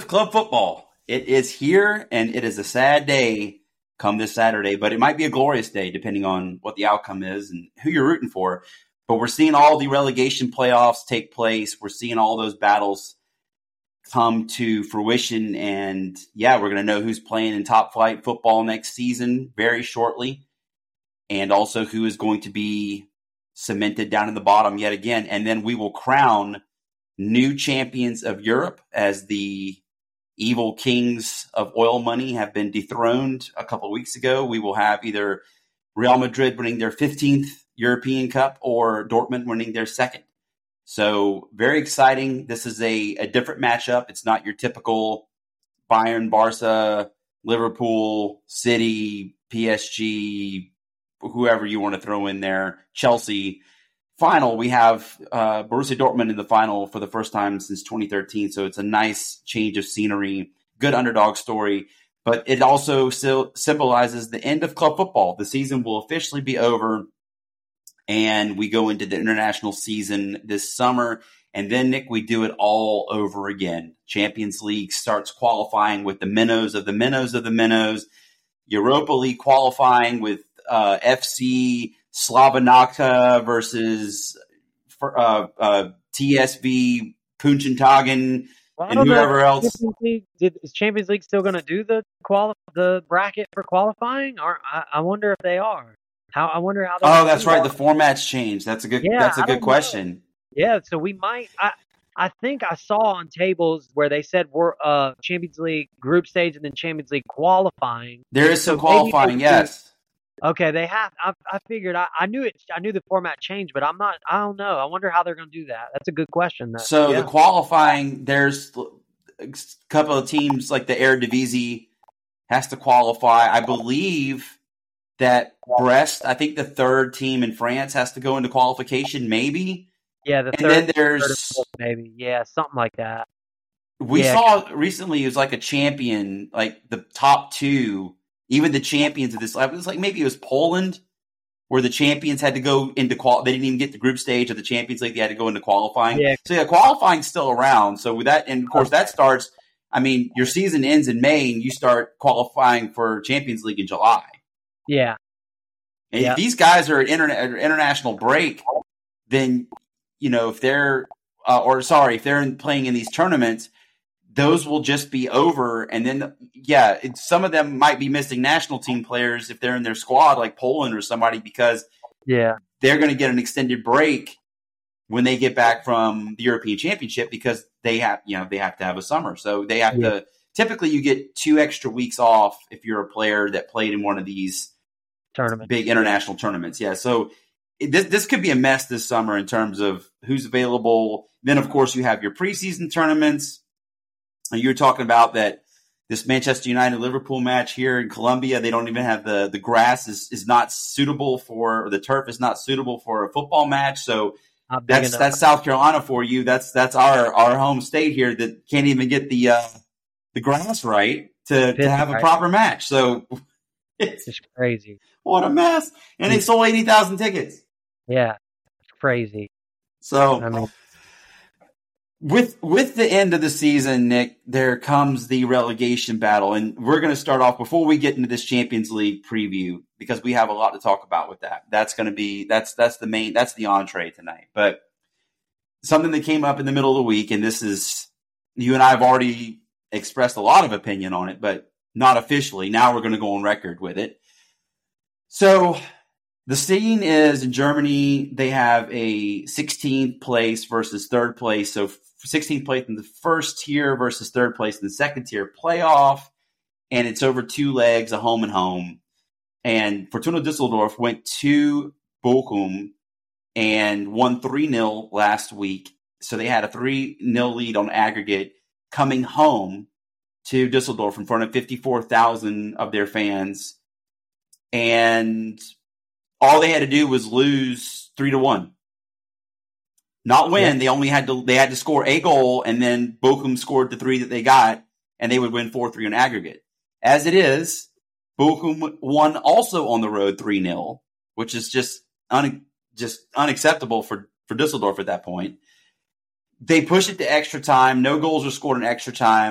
club football. It is here, and it is a sad day come this Saturday, but it might be a glorious day depending on what the outcome is and who you're rooting for. But we're seeing all the relegation playoffs take place. We're seeing all those battles come to fruition, and we're going to know who's playing in top flight football next season very shortly, and also who is going to be cemented down in the bottom yet again. And then we will crown new champions of Europe as the evil kings of oil money have been dethroned a couple of weeks ago. We will have either Real Madrid winning their 15th European Cup or Dortmund winning their second. So very exciting. This is a different matchup. It's not your typical Bayern, Barca, Liverpool, City, PSG, whoever you want to throw in there, Chelsea. Final, we have Borussia Dortmund in the final for the first time since 2013. So it's a nice change of scenery, good underdog story. But it also still symbolizes the end of club football. The season will officially be over, and we go into the international season this summer. And then, Nick, we do it all over again. Champions League starts qualifying with the minnows of the minnows of the minnows. Europa League qualifying with FC Slavanaka versus TSV Punchentagen and whoever else. Is Champions League still going to do the bracket for qualifying? Or I wonder if they are. I wonder how. Oh, that's right. The format's changed. That's a good. That's a good question. Know. Yeah, so we might. I think I saw on tables where they said we're Champions League group stage and then Champions League qualifying. There is some qualifying, yes. Okay, they have. I figured. I knew it. I knew the format changed, but I'm not. I don't know. I wonder how they're going to do that. That's a good question, though. So the qualifying, there's a couple of teams like the Eredivisie has to qualify. I believe that Brest, I think the third team in France, has to go into qualification. Maybe. Yeah, the third. And then there's maybe something like that. We saw recently it was like a champion, like the top two. Even the champions of this level, it was like maybe it was Poland, where the champions had to go into they didn't even get the group stage of the Champions League; they had to go into qualifying. Yeah. So qualifying's still around. So with that, and of course that starts. I mean, your season ends in May, and you start qualifying for Champions League in July. Yeah. And if these guys are at international break, then if they're if they're playing in these tournaments. Those will just be over, and then some of them might be missing national team players if they're in their squad, like Poland or somebody, because they're going to get an extended break when they get back from the European Championship because they have to have a summer, so they have to. Typically, you get 2 extra weeks off if you're a player that played in one of these big international tournaments. Yeah, so this could be a mess this summer in terms of who's available. Then, of course, you have your preseason tournaments. You were talking about that this Manchester United-Liverpool match here in Colombia, they don't even have the grass is not suitable for, or the turf is not suitable for a football match. So that's South Carolina for you. That's our home state here that can't even get the grass right to have a proper match. So it's crazy. What a mess. And they sold 80,000 tickets. Yeah. It's crazy. So With the end of the season, Nick, there comes the relegation battle, and we're going to start off before we get into this Champions League preview because we have a lot to talk about with that. That's going to be that's the entree tonight. But something that came up in the middle of the week, and this is you and I have already expressed a lot of opinion on it, but not officially. Now we're going to go on record with it. So the scene is in Germany. They have a 16th place versus third place. So 16th place in the first tier versus third place in the second tier playoff. And it's over 2 legs, a home and home. And Fortuna Düsseldorf went to Bochum and won 3-0 last week. So they had a 3-0 lead on aggregate coming home to Düsseldorf in front of 54,000 of their fans. And all they had to do was lose 3-1. Not win. They had to score a goal, and then Bochum scored the 3 that they got, and they would win 4-3 on aggregate. As it is, Bochum won also on the road 3-0, which is just unacceptable for Düsseldorf at that point. They push it to extra time. No goals are scored in extra time.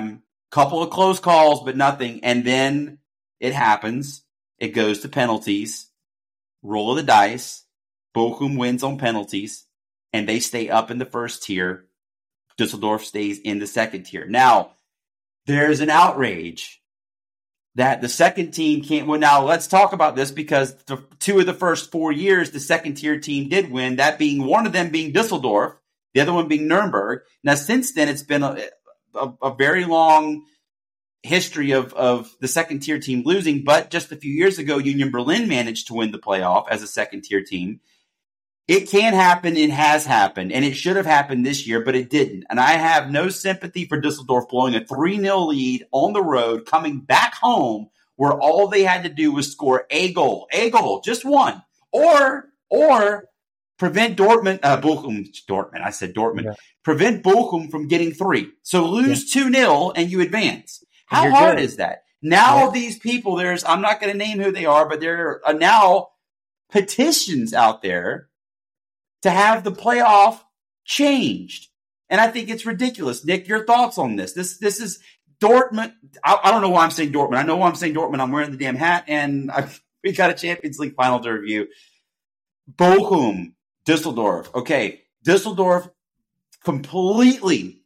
Couple of close calls, but nothing. And then it happens. It goes to penalties. Roll of the dice. Bochum wins on penalties, and they stay up in the first tier. Dusseldorf stays in the second tier. Now, there's an outrage that the second team can't win. Now, let's talk about this because two of the first 4 years, the second tier team did win, that being one of them being Dusseldorf, the other one being Nuremberg. Now, since then, it's been a very long history of the second tier team losing, but just a few years ago, Union Berlin managed to win the playoff as a second tier team. It can happen, it has happened, and it should have happened this year, but it didn't. And I have no sympathy for Dusseldorf blowing a 3-0 lead on the road, coming back home where all they had to do was score a goal, just one, or prevent Dortmund, I said Dortmund, Yeah. prevent Bochum from getting 3. So lose 2-0 and you advance. How You're hard good. is that? Now these people, I'm not going to name who they are, but there are now petitions out there to have the playoff changed. And I think it's ridiculous. Nick, your thoughts on this? This is Dortmund. I don't know why I'm saying Dortmund. I know why I'm saying Dortmund. I'm wearing the damn hat, and we got a Champions League final to review. Bochum, Düsseldorf. Okay, Düsseldorf completely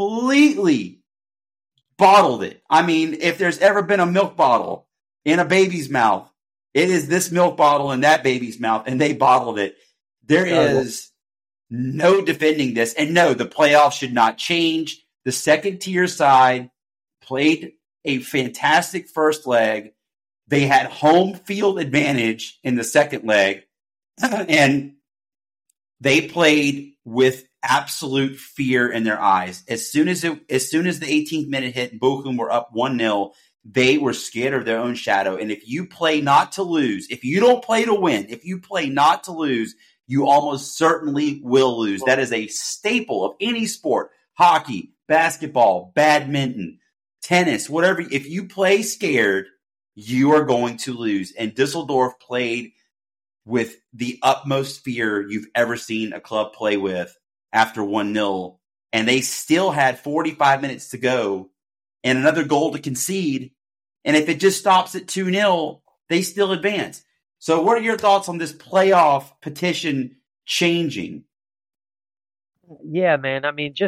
bottled it. I mean, if there's ever been a milk bottle in a baby's mouth, it is this milk bottle in that baby's mouth, and they bottled it. There is no defending this. And no, the playoffs should not change. The second tier side played a fantastic first leg. They had home field advantage in the second leg. And they played with absolute fear in their eyes. As soon as the 18th minute hit, Bochum were up 1-0. They were scared of their own shadow. And if you play not to lose, if you don't play to win, if you play not to lose, you almost certainly will lose. That is a staple of any sport. Hockey, basketball, badminton, tennis, whatever. If you play scared, you are going to lose. And Düsseldorf played with the utmost fear you've ever seen a club play with after 1-0. And they still had 45 minutes to go and another goal to concede. And if it just stops at 2-0, they still advance. So what are your thoughts on this playoff petition changing? Yeah, man. I mean,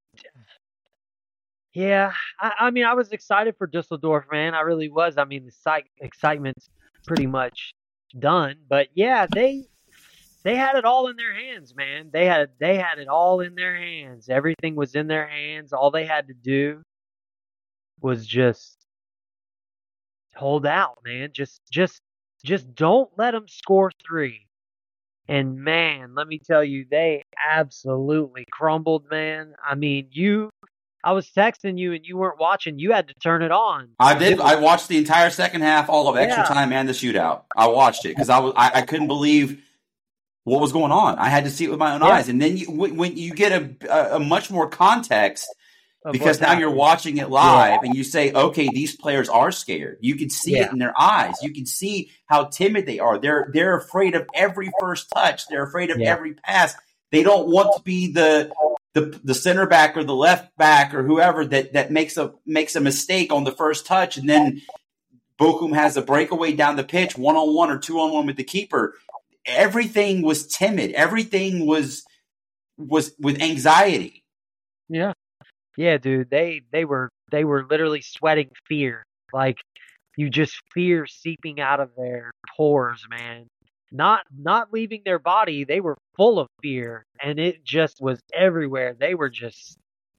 I mean, I was excited for Dusseldorf, man. I really was. I mean, the excitement's pretty much done. But yeah, they had it all in their hands, man. They had it all in their hands. Everything was in their hands. All they had to do was just hold out, man. Just don't let them score 3. And man, let me tell you, they absolutely crumbled, man. I mean, I was texting you and you weren't watching. You had to turn it on. I did. I watched the entire second half, all of extra Yeah. time and the shootout. I watched it because I couldn't believe what was going on. I had to see it with my own eyes. And then when you get a much more context, because now you're watching it live and you say, okay, these players are scared. You can see it in their eyes. You can see how timid they are. They're afraid of every first touch. They're afraid of every pass. They don't want to be the center back or the left back or whoever that makes a mistake on the first touch, and then Bochum has a breakaway down the pitch, 1-on-1 or 2-on-1 with the keeper. Everything was timid. Everything was with anxiety. Yeah. Yeah, dude, they were literally sweating fear. Like, you just fear seeping out of their pores, man. Not leaving their body. They were full of fear, and it just was everywhere. They were just,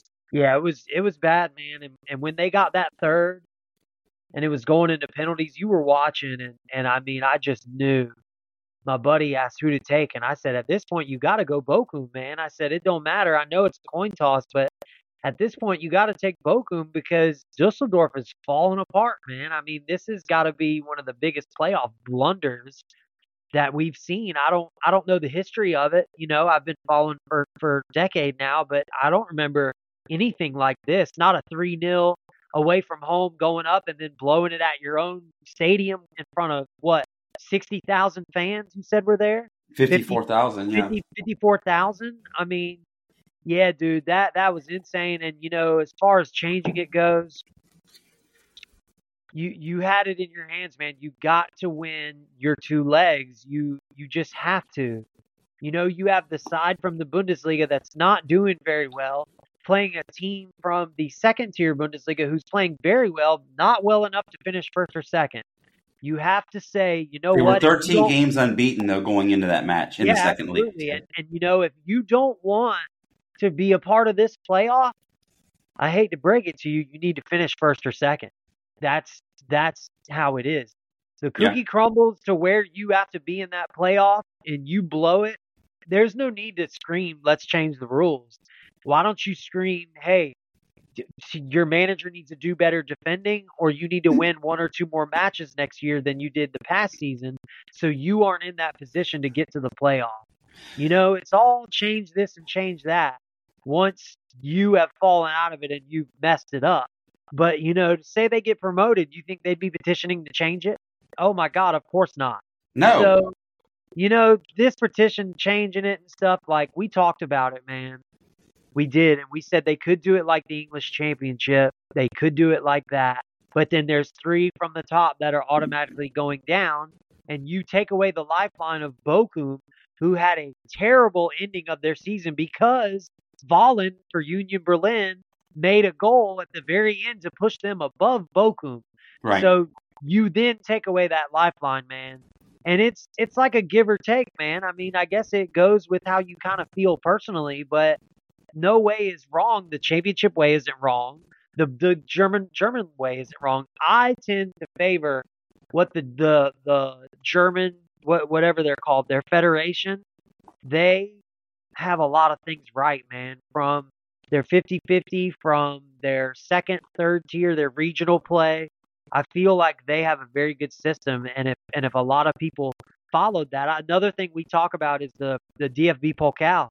it was bad, man. And when they got that third, and it was going into penalties, you were watching, and I mean, I just knew. My buddy asked who to take, and I said, at this point, you got to go Bochum, man. I said, it don't matter. I know it's a coin toss, but at this point, you got to take Bochum because Dusseldorf is falling apart, man. I mean, this has got to be one of the biggest playoff blunders that we've seen. I don't know the history of it. You know, I've been following for a decade now, but I don't remember anything like this. Not a 3-0 away from home going up and then blowing it at your own stadium in front of, 60,000 fans you said were there? 54,000, yeah. 54,000? I mean, yeah, dude, that was insane. And, you know, as far as changing it goes, You had it in your hands, man. You got to win your 2 legs. You just have to. You have the side from the Bundesliga that's not doing very well, playing a team from the second tier Bundesliga who's playing very well, not well enough to finish first or second. You have to say, you know They were what? 13 games unbeaten, though, going into that match in the second absolutely. league. And if you don't want to be a part of this playoff, I hate to break it to you, you need to finish first or second. That's how it is. The cookie crumbles to where you have to be in that playoff and you blow it. There's no need to scream, let's change the rules. Why don't you scream, hey, your manager needs to do better defending, or you need to win 1 or 2 more matches next year than you did the past season so you aren't in that position to get to the playoff. It's all change this and change that once you have fallen out of it and you've messed it up. But, to say they get promoted, you think they'd be petitioning to change it? Oh, my God, of course not. No. So, this petition, changing it and stuff, like, we talked about it, man. We did, and we said they could do it like the English Championship. They could do it like that. But then there's 3 from the top that are automatically going down, and you take away the lifeline of Bochum, who had a terrible ending of their season because Vollen for Union Berlin made a goal at the very end to push them above Bochum. Right. So you then take away that lifeline, man. And it's like a give or take, man. I mean, I guess it goes with how you kind of feel personally, but no way is wrong. The championship way isn't wrong. The German way isn't wrong. I tend to favor what the German, whatever they're called, their federation. They have a lot of things right, man. From their 50-50, from their second, third tier, their regional play. I feel like they have a very good system, and if a lot of people followed that, another thing we talk about is the DFB Pokal.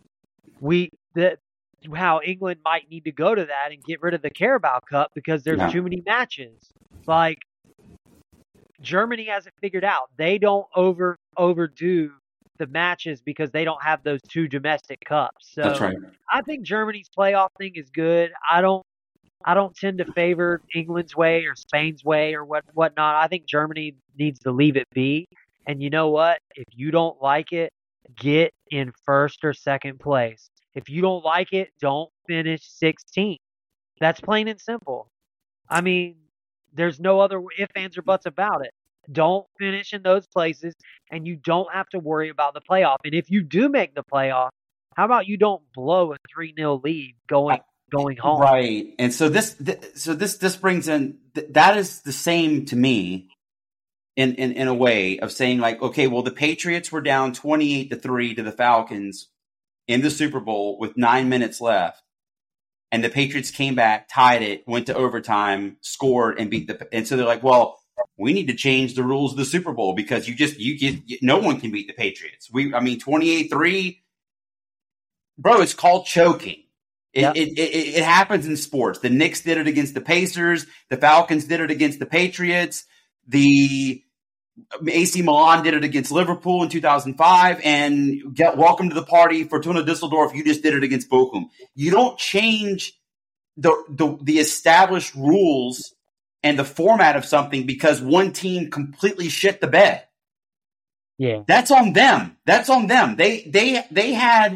How England might need to go to that and get rid of the Carabao Cup because there's too many matches. Like, Germany has it figured out. They don't overdo the matches because they don't have those 2 domestic cups. So that's right. I think Germany's playoff thing is good. I don't tend to favor England's way or Spain's way or whatnot. I think Germany needs to leave it be. And you know what? If you don't like it, get in first or second place. If you don't like it, don't finish 16th. That's plain and simple. I mean, there's no other ifs, ands, or buts about it. Don't finish in those places, and you don't have to worry about the playoff. And if you do make the playoff, how about you don't blow a 3-0 lead going home? Right. And so this brings in that is the same to me in a way of saying, like, okay, well, the Patriots were down 28-3 to the Falcons in the Super Bowl with 9 minutes left, and the Patriots came back, tied it, went to overtime, scored, and beat and so they're like, well, we need to change the rules of the Super Bowl because no one can beat the Patriots. 28-3, bro, it's called choking. It happens in sports. The Knicks did it against the Pacers. The Falcons did it against the Patriots. The AC Milan did it against Liverpool in 2005, and welcome to the party, Fortuna Düsseldorf. You just did it against Bochum. You don't change the established rules and the format of something because one team completely shit the bed. Yeah, that's on them. They had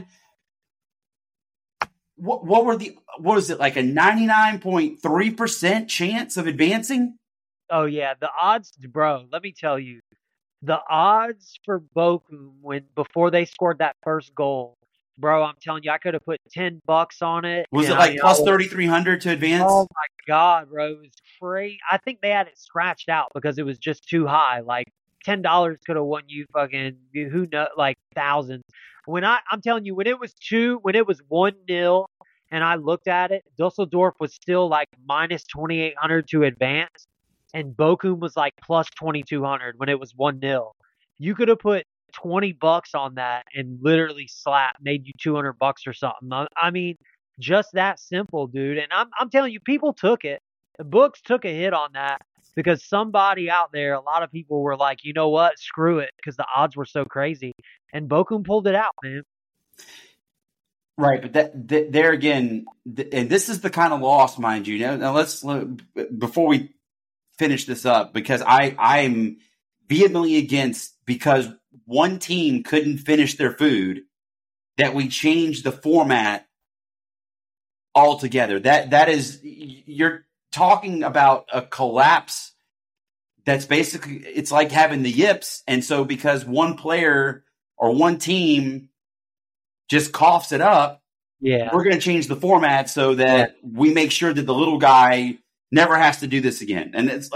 what was it, like a 99.3% chance of advancing? Oh, yeah. The odds, bro, let me tell you. The odds for Bochum before they scored that first goal, bro, I'm telling you, I could have put $10 on it. Was it like plus 3,300 to advance? Oh, my God, bro. It was crazy. I think they had it scratched out because it was just too high. Like, $10 could have won you fucking, who knows, like thousands. I'm telling you, when it was 1-0, and I looked at it, Dusseldorf was still like minus 2,800 to advance. And Bochum was like plus 2,200 when it was 1-0. You could have put $20 on that and literally made you $200 or something. I mean, just that simple, dude. And I'm telling you, people took it. The books took a hit on that because somebody out there, a lot of people were like, you know what, screw it, because the odds were so crazy. And Bochum pulled it out, man. Right, but there again, and this is the kind of loss, mind you. Now let's, before we finish this up because I'm vehemently against, because one team couldn't finish their food, that we change the format altogether. That is, you're talking about a collapse. That's basically, it's like having the yips. And so because one player or one team just coughs it up, we're going to change the format so that we make sure that the little guy never has to do this again. And it's,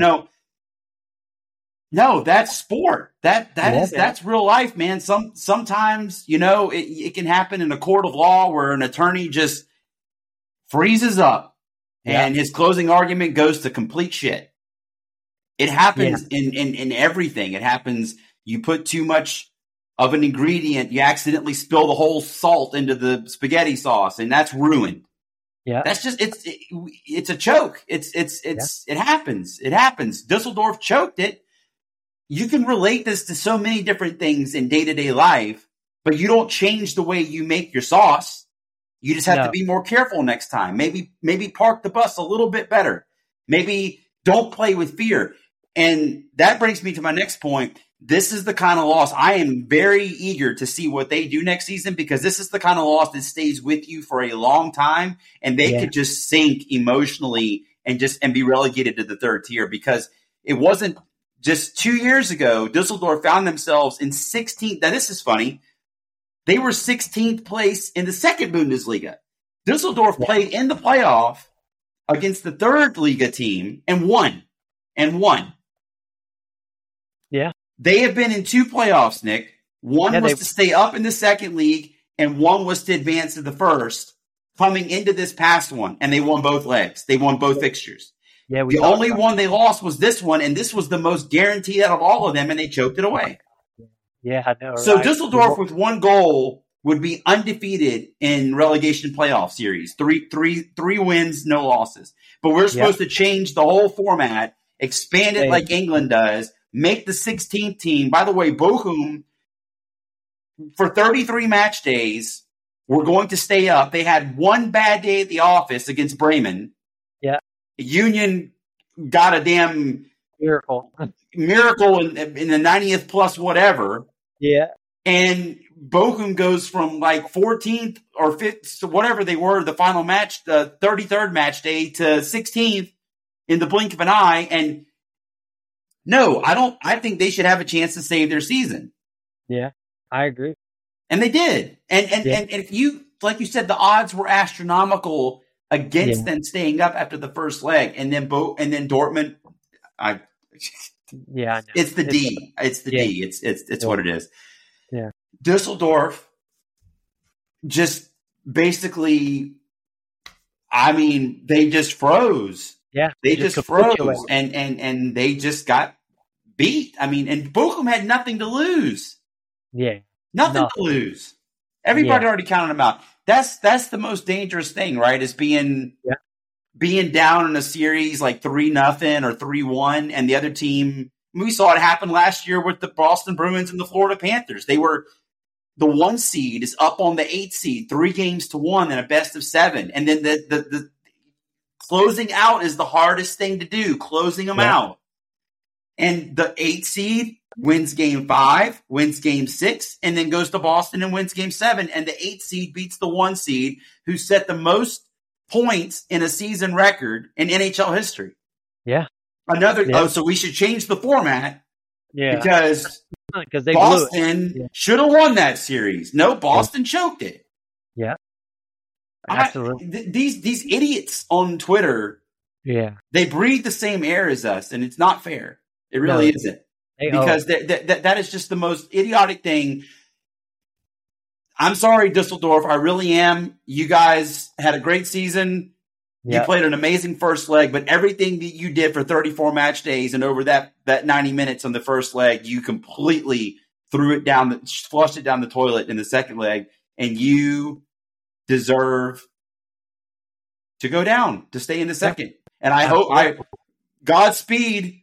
no, that's sport. That's real life, man. Sometimes, it can happen in a court of law where an attorney just freezes up and his closing argument goes to complete shit. It happens in everything. It happens. You put too much of an ingredient, you accidentally spill the whole salt into the spaghetti sauce, and that's ruined. Yeah, that's just it's a choke. It happens. It happens. Dusseldorf choked it. You can relate this to so many different things in day-to-day life, but you don't change the way you make your sauce. You just have to be more careful next time. Maybe park the bus a little bit better. Maybe don't play with fear. And that brings me to my next point. This is the kind of loss I am very eager to see what they do next season, because this is the kind of loss that stays with you for a long time, and they could just sink emotionally and be relegated to the third tier, because it wasn't just 2 years ago. Dusseldorf found themselves in 16th. Now, this is funny. They were 16th place in the second Bundesliga. Dusseldorf played in the playoff against the third Liga team and won. Yeah. They have been in two playoffs, Nick. One was to stay up in the second league, and one was to advance to the first, coming into this past one, and they won both legs. They won both fixtures. Yeah, the only one they lost was this one, and this was the most guaranteed out of all of them, and they choked it away. Yeah, I know. So Dusseldorf with one goal would be undefeated in relegation playoff series. Three wins, no losses. But we're supposed to change the whole format, expand it like England does, make the 16th team. By the way, Bochum, for 33 match days, were going to stay up. They had one bad day at the office against Bremen. Yeah. Union got a damn miracle in the 90th plus whatever. Yeah. And Bochum goes from like 14th or 5th, to whatever they were, the final match, the 33rd match day, to 16th in the blink of an eye. And no, I think they should have a chance to save their season. Yeah, I agree. And they did. And if you, like you said, the odds were astronomical against them staying up after the first leg. And then Dortmund, it's the D. It's the D. It's what it is. Yeah. Dusseldorf just basically, they just froze. Yeah. They just froze and they just got beat. And Bochum had nothing to lose. Yeah. Nothing to lose. Everybody already counted them out. That's the most dangerous thing, right? Is being down in a series like 3-0 or 3-1, and the other team. We saw it happen last year with the Boston Bruins and the Florida Panthers. They were the 1 seed is up on the 8 seed, 3-1 in a best of 7, and then the closing out is the hardest thing to do, closing them out. And the 8 seed wins game 5, wins game 6, and then goes to Boston and wins game 7. And the 8 seed beats the 1 seed, who set the most points in a season record in NHL history. Yeah. So we should change the format. Yeah. Because they Boston should have won that series. No, Boston choked it. Yeah. Absolutely. These idiots on Twitter, they breathe the same air as us, and it's not fair. It really isn't. Because that is just the most idiotic thing. I'm sorry, Dusseldorf. I really am. You guys had a great season. You played an amazing first leg, but everything that you did for 34 match days and over that 90 minutes on the first leg, you completely flushed it down the toilet in the second leg, and you deserve to go down, to stay in the second. And I hope Godspeed.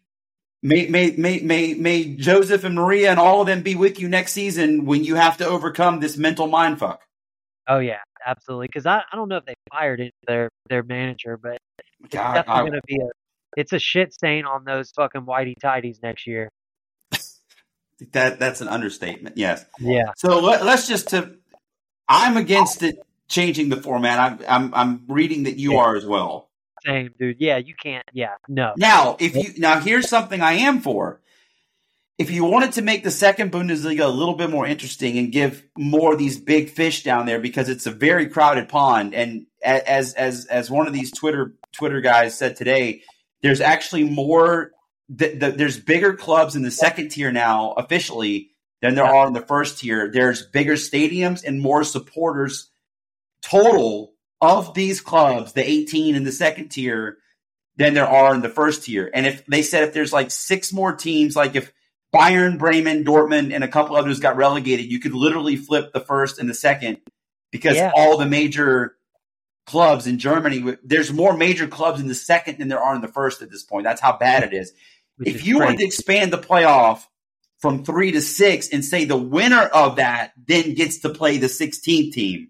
May Joseph and Maria and all of them be with you next season when you have to overcome this mental mindfuck. Oh yeah, absolutely. Because I don't know if they fired their manager, but it's definitely going to be It's a shit stain on those fucking whitey tighties next year. That's an understatement. Yes. Yeah. So let's just I'm against it changing the format. I'm reading that you are as well. Same, dude. Yeah, you can't. Yeah, no. Now, here's something I am for. If you wanted to make the second Bundesliga a little bit more interesting and give more of these big fish down there, because it's a very crowded pond, and as one of these Twitter guys said today, there's actually more. There's bigger clubs in the second tier now officially than there are in the first tier. There's bigger stadiums and more supporters total of these clubs, the 18 in the second tier, than there are in the first tier. And if they said if there's like 6 more teams, like if Bayern, Bremen, Dortmund, and a couple others got relegated, you could literally flip the first and the second, because all the major clubs in Germany, there's more major clubs in the second than there are in the first at this point. That's how bad it is. If you wanted to expand the playoff from 3 to 6 and say the winner of that then gets to play the 16th team,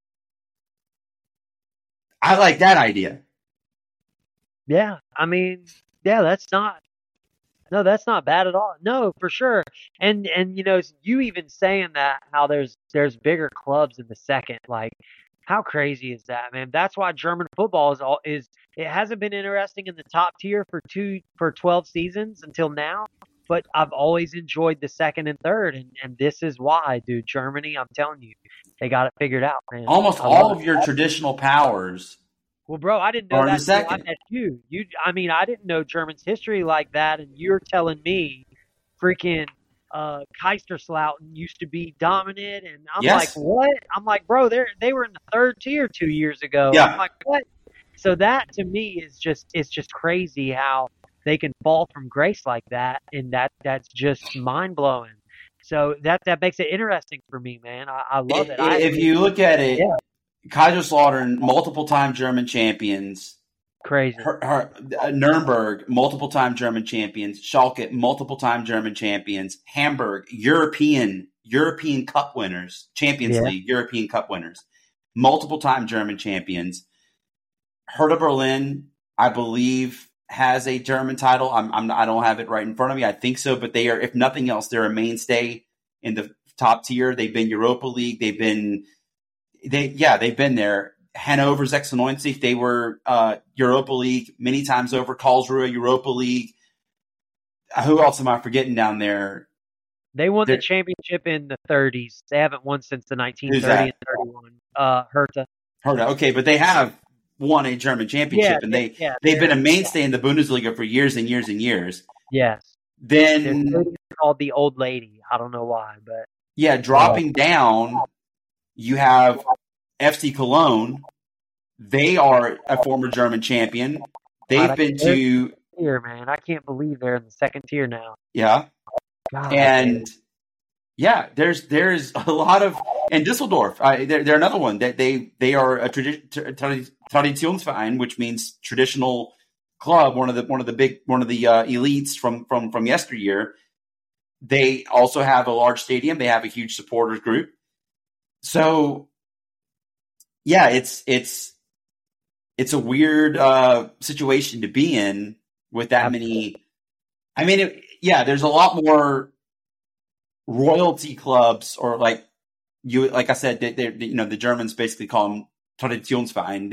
I like that idea. Yeah, I mean, that's not bad at all. No, for sure. And you even saying that, how there's bigger clubs in the second, like, how crazy is that, man? That's why German football is it hasn't been interesting in the top tier for 12 seasons until now, but I've always enjoyed the second and third, and this is why, dude. Germany, I'm telling you, they got it figured out, man. Almost all of your traditional powers. Well, bro, I didn't know that until I met you. I mean, I didn't know German's history like that, and you're telling me freaking Kaiserslautern used to be dominant, and I'm like, what? I'm like, bro, they were in the third tier 2 years ago. Yeah. I'm like, what? So that to me is just crazy how they can fall from grace like that, and that's just mind blowing. So that makes it interesting for me, man. I love it. If you look at it, Kaiserslautern, multiple-time German champions. Crazy. Nuremberg, multiple-time German champions. Schalke, multiple-time German champions. Hamburg, European Cup winners. Champions League, European Cup winners. Multiple-time German champions. Hertha Berlin, I believe, has a German title. I don't have it right in front of me. I think so, but they are, if nothing else, they're a mainstay in the top tier. They've been Europa League. They've been there. Hannover 96, they were Europa League many times over. Karlsruhe, Europa League. Who else am I forgetting down there? They won the championship in the 30s. They haven't won since the 1930 and 31. Hertha. Okay, but they have won a German championship, and they've been a mainstay in the Bundesliga for years and years and years. Yes. Then they're called the Old Lady. I don't know why, but dropping down, you have FC Cologne. They are a former German champion. They've been to here, man. I can't believe they're in the second tier now. Yeah. God, and there's a lot of, and Düsseldorf. They're another one that they are a Traditionsverein, which means traditional club. One of the elites from yesteryear. They also have a large stadium. They have a huge supporters group. So, yeah, it's a weird situation to be in with that many. I mean, there's a lot more royalty clubs, or like I said, the Germans basically call them Traditionsverein.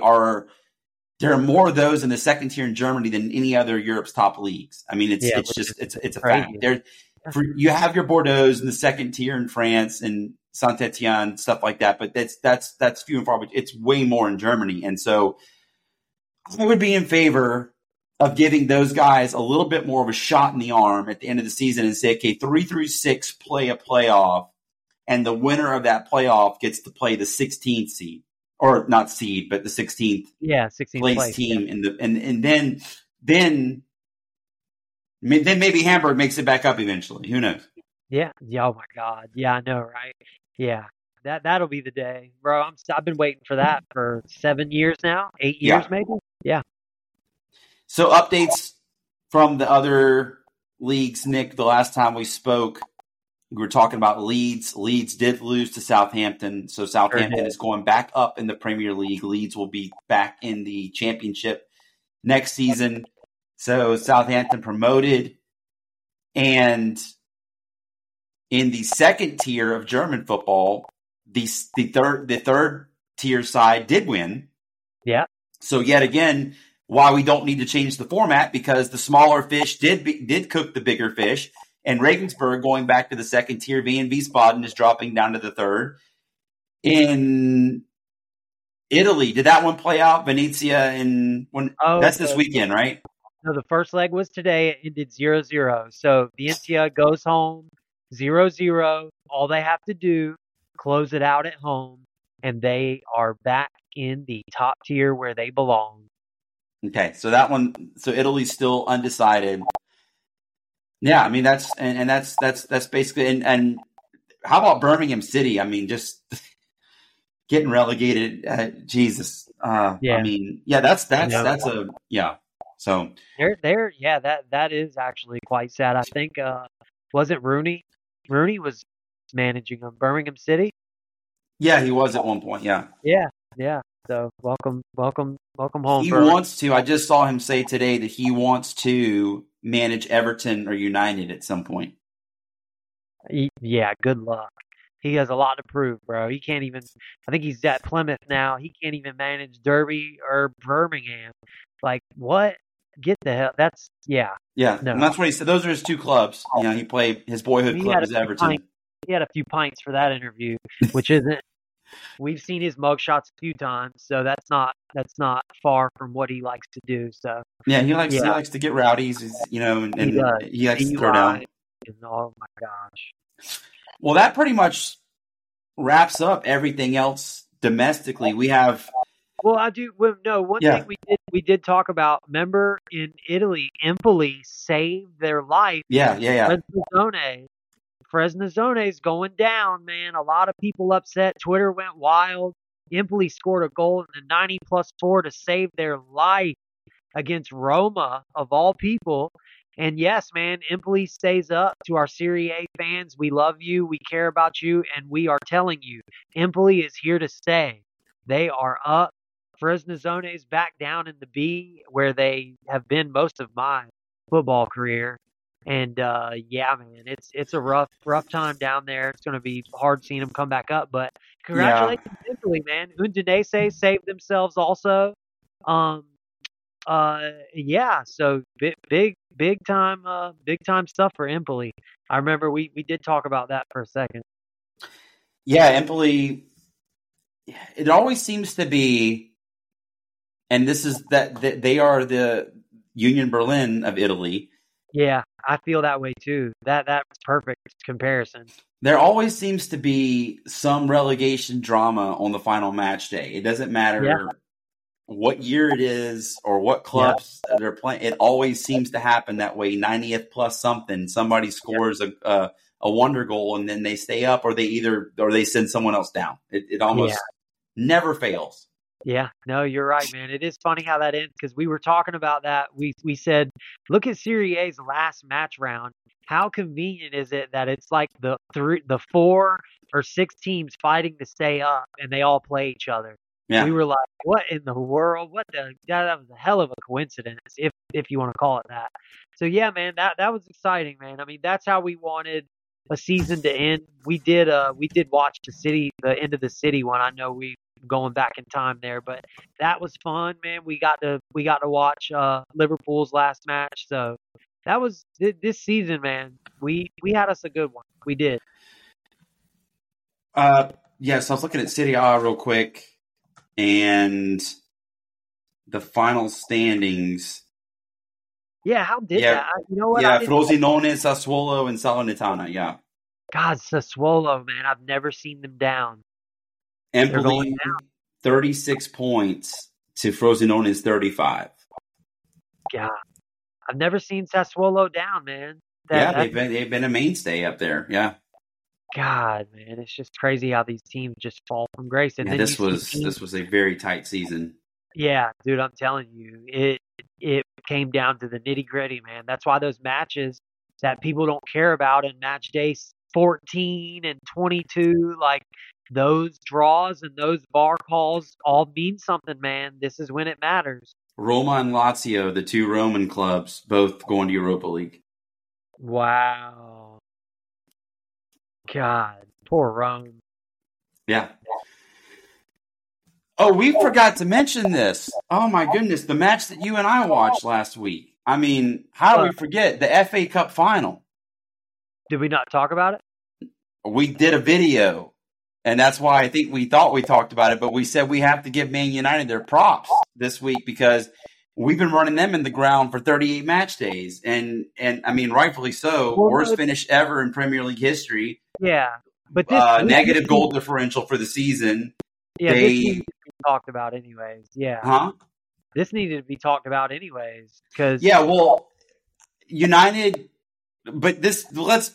There are more of those in the second tier in Germany than any other Europe's top leagues. I mean, it's a fact. You have your Bordeaux in the second tier in France and Saint-Etienne, stuff like that, but that's few and far between. It's way more in Germany, and so I would be in favor of giving those guys a little bit more of a shot in the arm at the end of the season and say, okay, 3 through 6 play a playoff, and the winner of that playoff gets to play the 16th seed, or not seed, but the 16th 16th place team and then maybe Hamburg makes it back up eventually. Who knows? Yeah. Oh my God. Yeah, I know, right? Yeah. That'll be the day, bro. I've been waiting for that for 7 years now, 8 years maybe. Yeah. So updates from the other leagues, Nick. The last time we spoke, we were talking about Leeds. Leeds did lose to Southampton, so Southampton is going back up in the Premier League. Leeds will be back in the Championship next season. So Southampton promoted, and in the second tier of German football, the third tier side did win. Yeah. So yet again, why we don't need to change the format, because the smaller fish did cook the bigger fish, and Regensburg going back to the second tier, VNV Wiesbaden is dropping down to the third. In Italy, did that one play out? Venezia that's this weekend, right? No, the first leg was today. It ended 0-0. So Venezia goes home 0-0. All they have to do, close it out at home, and they are back in the top tier where they belong. Okay, so that one, so Italy's still undecided. Yeah, I mean that's basically, and how about Birmingham City? I mean, just getting relegated. Jesus. Yeah. I mean, yeah, that's a yeah. So yeah, that is actually quite sad. I think was it Rooney? Rooney was managing them, Birmingham City. Yeah, he was at one point. Yeah. Yeah. So welcome home. He Birmingham. wants to. I just saw him say today that he wants to manage Everton or United at some point. Yeah, good luck. He has a lot to prove, bro. He can't even. I think he's at Plymouth now. He can't even manage Derby or Birmingham. Like what? Get the hell. That's Yeah, no. And that's what he said. Those are his two clubs. You know, he played his boyhood club is Everton. He had a few pints for that interview, which isn't. We've seen his mugshots a few times, so that's not far from what he likes to do. So yeah, he likes to get rowdy. You know, and he likes to throw down. Oh my gosh. Well, that pretty much wraps up everything else domestically. We have. Well, I do. Well, no, one thing we did talk about. Remember in Italy, Empoli saved their life. Yeah. Fresnazone's going down, man. A lot of people upset. Twitter went wild. Empoli scored a goal in the 90+4 to save their life against Roma, of all people. And yes, man, Empoli stays up. To our Serie A fans, we love you, we care about you, and we are telling you, Empoli is here to stay. They are up. Fresnazone's back down in the B, where they have been most of my football career. And yeah, man, it's a rough time down there. It's going to be hard seeing them come back up. But congratulations, Empoli, man. Udinese saved themselves also. Yeah. So big time stuff for Empoli. I remember we did talk about that for a second. Yeah, Empoli. It always seems to be, and this is that they are the Union Berlin of Italy. Yeah, I feel that way too. That's perfect comparison. There always seems to be some relegation drama on the final match day. It doesn't matter what year it is or what clubs they're playing. It always seems to happen that way. 90th plus something, somebody scores a wonder goal, and then they stay up, or they send someone else down. It almost never fails. Yeah, no, you're right, man. It is funny how that ends, because we were talking about that. We said, look at Serie A's last match round. How convenient is it that it's like the 4 or 6 teams fighting to stay up, and they all play each other? Yeah. We were like, what in the world? That was a hell of a coincidence, if you want to call it that. So yeah, man, that was exciting, man. I mean, that's how we wanted a season to end. We did watch the end of the City one. I know we going back in time there, but that was fun, man. We got to watch Liverpool's last match. So that was this season, man. We had us a good one. We did. Yes, I was looking at Serie A real quick, and the final standings. Yeah, how did that? You know what? Yeah, Frosinone, Sassuolo, and Salernitana. Yeah. God, Sassuolo, man, I've never seen them down. Empoli, 36 points to Frosinone's 35. God, I've never seen Sassuolo down, man. They've been a mainstay up there. Yeah. God, man, it's just crazy how these teams just fall from grace. And then this was a very tight season. Yeah, dude, I'm telling you, it came down to the nitty gritty, man. That's why those matches that people don't care about in match day 14 and 22, like those draws and those VAR calls all mean something, man. This is when it matters. Roma and Lazio, the two Roman clubs, both going to Europa League. Wow. God, poor Rome. Yeah. Oh, we forgot to mention this. Oh my goodness, the match that you and I watched last week. I mean, how do we forget the FA Cup final? Did we not talk about it? We did a video, and that's why I think we thought we talked about it, but we said we have to give Man United their props this week because we've been running them in the ground for 38 match days, and I mean, rightfully so. Worst finish ever in Premier League history. Yeah, but negative goal differential for the season. Yeah, this needed to be talked about anyways. Yeah. Huh? This needed to be talked about anyways. Cause yeah, well, United, but this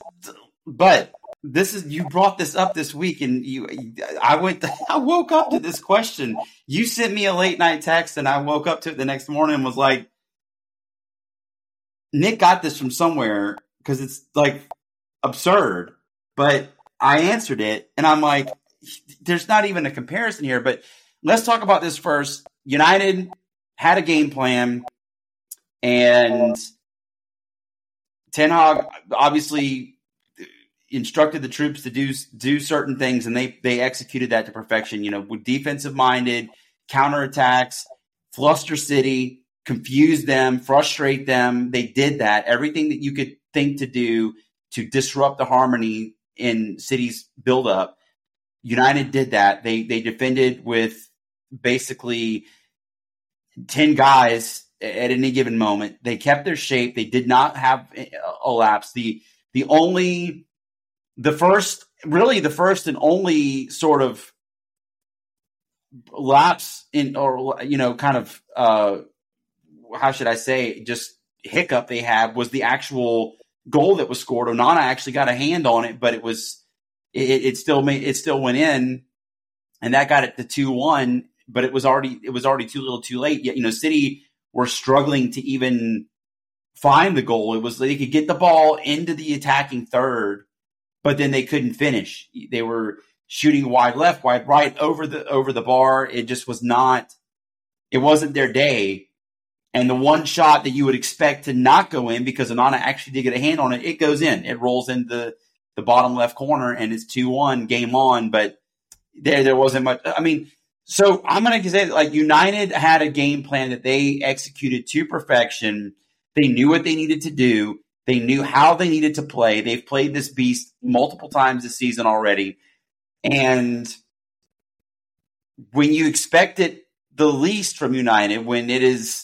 is, you brought this up this week, and I woke up to this question. You sent me a late night text, and I woke up to it the next morning and was like, Nick got this from somewhere because it's like absurd. But I answered it, and I'm like, there's not even a comparison here. But let's talk about this first. United had a game plan, and Ten Hag obviously instructed the troops to do certain things, and they executed that to perfection. You know, with defensive minded counterattacks, fluster City, confuse them, frustrate them. They did that. Everything that you could think to do to disrupt the harmony in City's buildup. United did that. They defended with basically 10 guys at any given moment. They kept their shape. They did not have a lapse. The first and only sort of lapse in, or, you know, kind of, how should I say, just hiccup they had was the actual goal that was scored. Onana actually got a hand on it, but it still went in, and that got it to 2-1, but it was already too little too late. Yet, you know, City were struggling to even find the goal. It was, they could get the ball into the attacking third, but then they couldn't finish. They were shooting wide left, wide right, over the bar. It just was not, it wasn't their day. And the one shot that you would expect to not go in, because Onana actually did get a hand on it, it goes in. It rolls into the bottom left corner, and it's 2-1, game on. But there wasn't much. I mean, so I'm going to say, like, United had a game plan that they executed to perfection. They knew what they needed to do. They knew how they needed to play. They've played this beast multiple times this season already. And when you expect it the least from United, when it is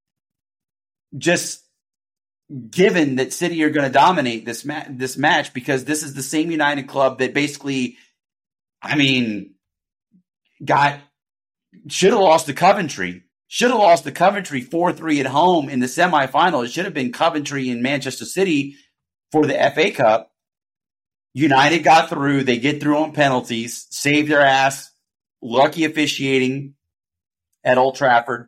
just given that City are going to dominate this match, because this is the same United club that basically, I mean, should have lost to Coventry. Should have lost to Coventry 4-3 at home in the semifinal. It should have been Coventry and Manchester City for the FA Cup. United got through. They get through on penalties, saved their ass. Lucky officiating at Old Trafford.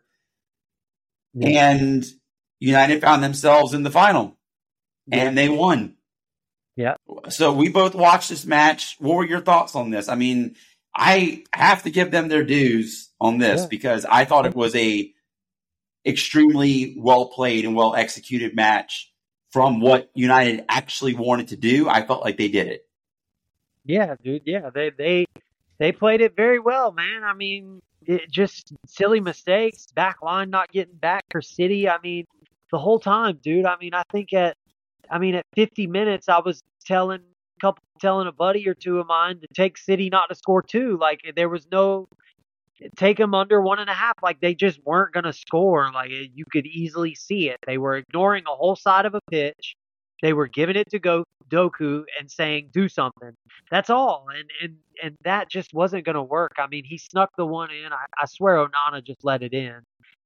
And United found themselves in the final, and they won. Yeah. So we both watched this match. What were your thoughts on this? I mean, I have to give them their dues on this because I thought it was a extremely well played and well executed match from what United actually wanted to do. I felt like they did it. Yeah, dude. Yeah, they played it very well, man. I mean, it just silly mistakes, back line not getting back for City. I mean, the whole time, dude. I mean, I think at 50 minutes, I was telling a buddy or two of mine to take City not to score two. Like, there was no take them under 1.5. Like, they just weren't going to score. Like, you could easily see it. They were ignoring a whole side of a pitch. They were giving it to Doku and saying, do something. That's all. And that just wasn't going to work. I mean, he snuck the one in. I swear Onana just let it in.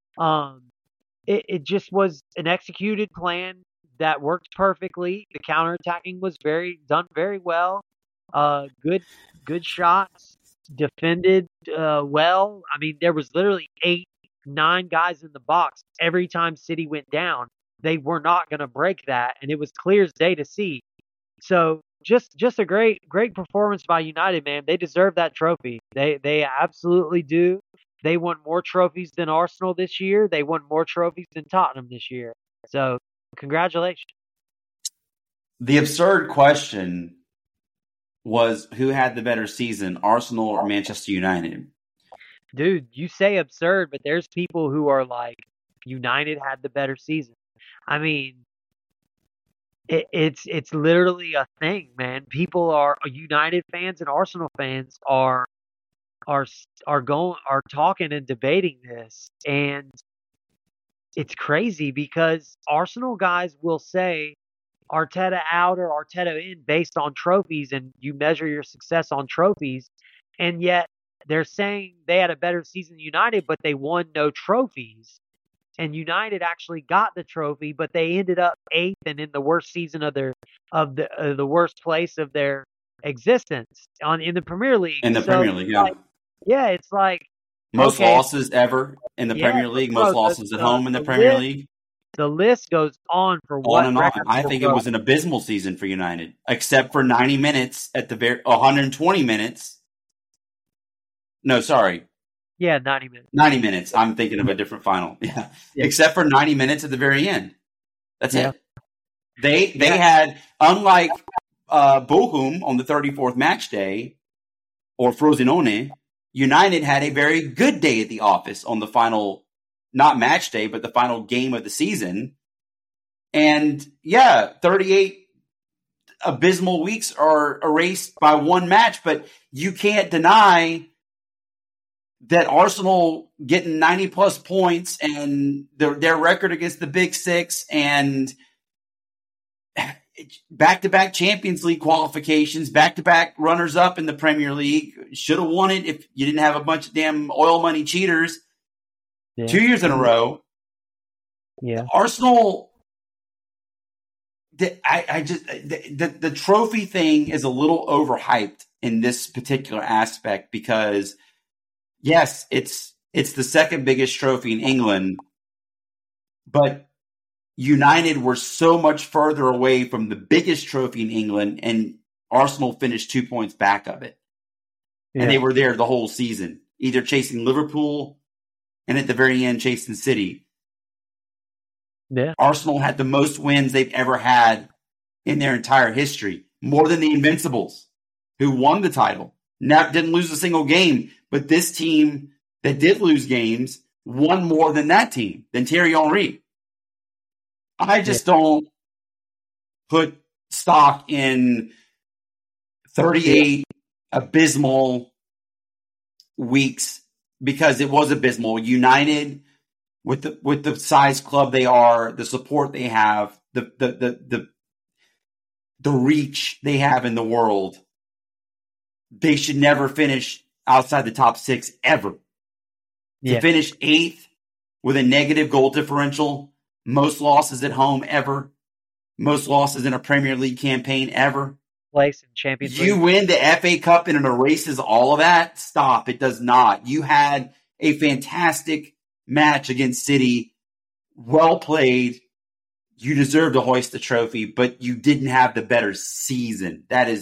It just was an executed plan that worked perfectly. The counterattacking was done very well. Good shots, defended well. I mean, there was literally 8-9 guys in the box every time City went down. They were not going to break that, and it was clear as day to see. So just a great performance by United, man. They deserve that trophy. They absolutely do. They won more trophies than Arsenal this year. They won more trophies than Tottenham this year. So, congratulations. The absurd question was who had the better season, Arsenal or Manchester United? Dude, you say absurd, but there's people who are like, United had the better season. I mean, it's literally a thing, man. People are United fans and Arsenal fans are talking and debating this, and it's crazy because Arsenal guys will say Arteta out or Arteta in based on trophies, and you measure your success on trophies, and yet they're saying they had a better season than United, but they won no trophies. And United actually got the trophy, but they ended up 8th and in the worst season of the worst place of their existence in the Premier League. In the Premier League, yeah. Yeah, it's like most losses ever in the Premier League, most losses at home in the Premier League. The list goes on for what on and on. I think it was an abysmal season for United, except for 90 minutes at the 120 minutes. No, sorry. Yeah, 90 minutes. 90 minutes. I'm thinking of a different final. Yeah. Except for 90 minutes at the very end. That's it. They had, unlike Bochum on the 34th match day, or Frosinone, United had a very good day at the office on the final, not match day, but the final game of the season. And 38 abysmal weeks are erased by one match, but you can't deny that Arsenal getting 90-plus points and their record against the Big Six and back-to-back Champions League qualifications, back-to-back runners-up in the Premier League, should have won it if you didn't have a bunch of damn oil money cheaters 2 years in a row. Yeah. Arsenal, the trophy thing is a little overhyped in this particular aspect because – yes, it's the second biggest trophy in England, but United were so much further away from the biggest trophy in England, and Arsenal finished 2 points back of it. Yeah. And they were there the whole season, either chasing Liverpool and at the very end chasing City. Yeah. Arsenal had the most wins they've ever had in their entire history, more than the Invincibles, who won the title. Didn't lose a single game. But this team that did lose games won more than that team, than Thierry Henry. I just don't put stock in 38 abysmal weeks because it was abysmal. United, with the size club they are, the support they have, the reach they have in the world, they should never finish outside the top 6 ever. To finish 8th with a negative goal differential, most losses at home ever, most losses in a Premier League campaign ever. Place in Champions League. You win the FA Cup and it erases all of that? Stop. It does not. You had a fantastic match against City. Well played. You deserve to hoist the trophy, but you didn't have the better season.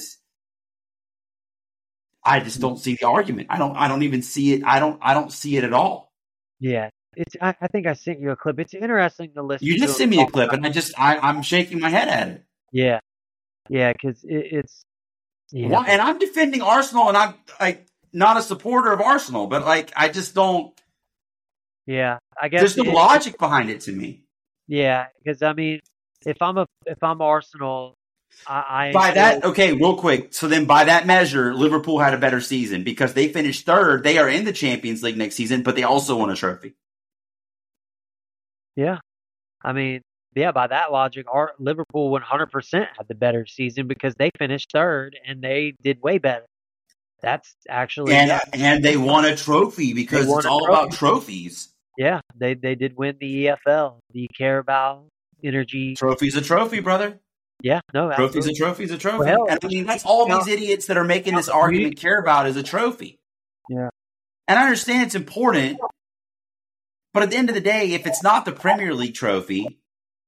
I just don't see the argument. I don't even see it. I don't see it at all. Yeah. I think I sent you a clip. It's interesting to listen to. You just sent me a clip and I'm shaking my head at it. Yeah. Yeah, because it's Well, and I'm defending Arsenal and I'm not a supporter of Arsenal, but I just don't. Yeah. I guess there's no logic behind it to me. Yeah, because I mean if I'm Arsenal, okay, real quick. So then by that measure, Liverpool had a better season because they finished 3rd. They are in the Champions League next season, but they also won a trophy. Yeah. I mean, by that logic, Liverpool 100% had the better season because they finished 3rd and they did way better. That's actually... And they won a trophy because it's all about trophies. Yeah, they did win the EFL, the Carabao Energy... Trophy's a trophy, brother. Yeah, no, absolutely. Trophy's a trophy. Well, and I mean, that's all these idiots that are making this argument care about is a trophy. Yeah. And I understand it's important, but at the end of the day, if it's not the Premier League trophy,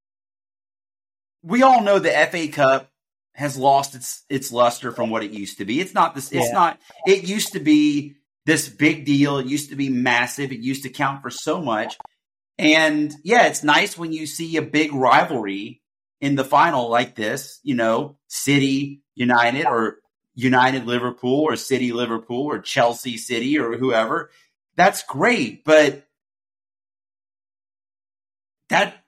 we all know the FA Cup has lost its luster from what it used to be. It's not this. It's not. It used to be this big deal. It used to be massive. It used to count for so much. And yeah, it's nice when you see a big rivalry in the final like this, City United or United Liverpool or City Liverpool or Chelsea City or whoever. That's great. But that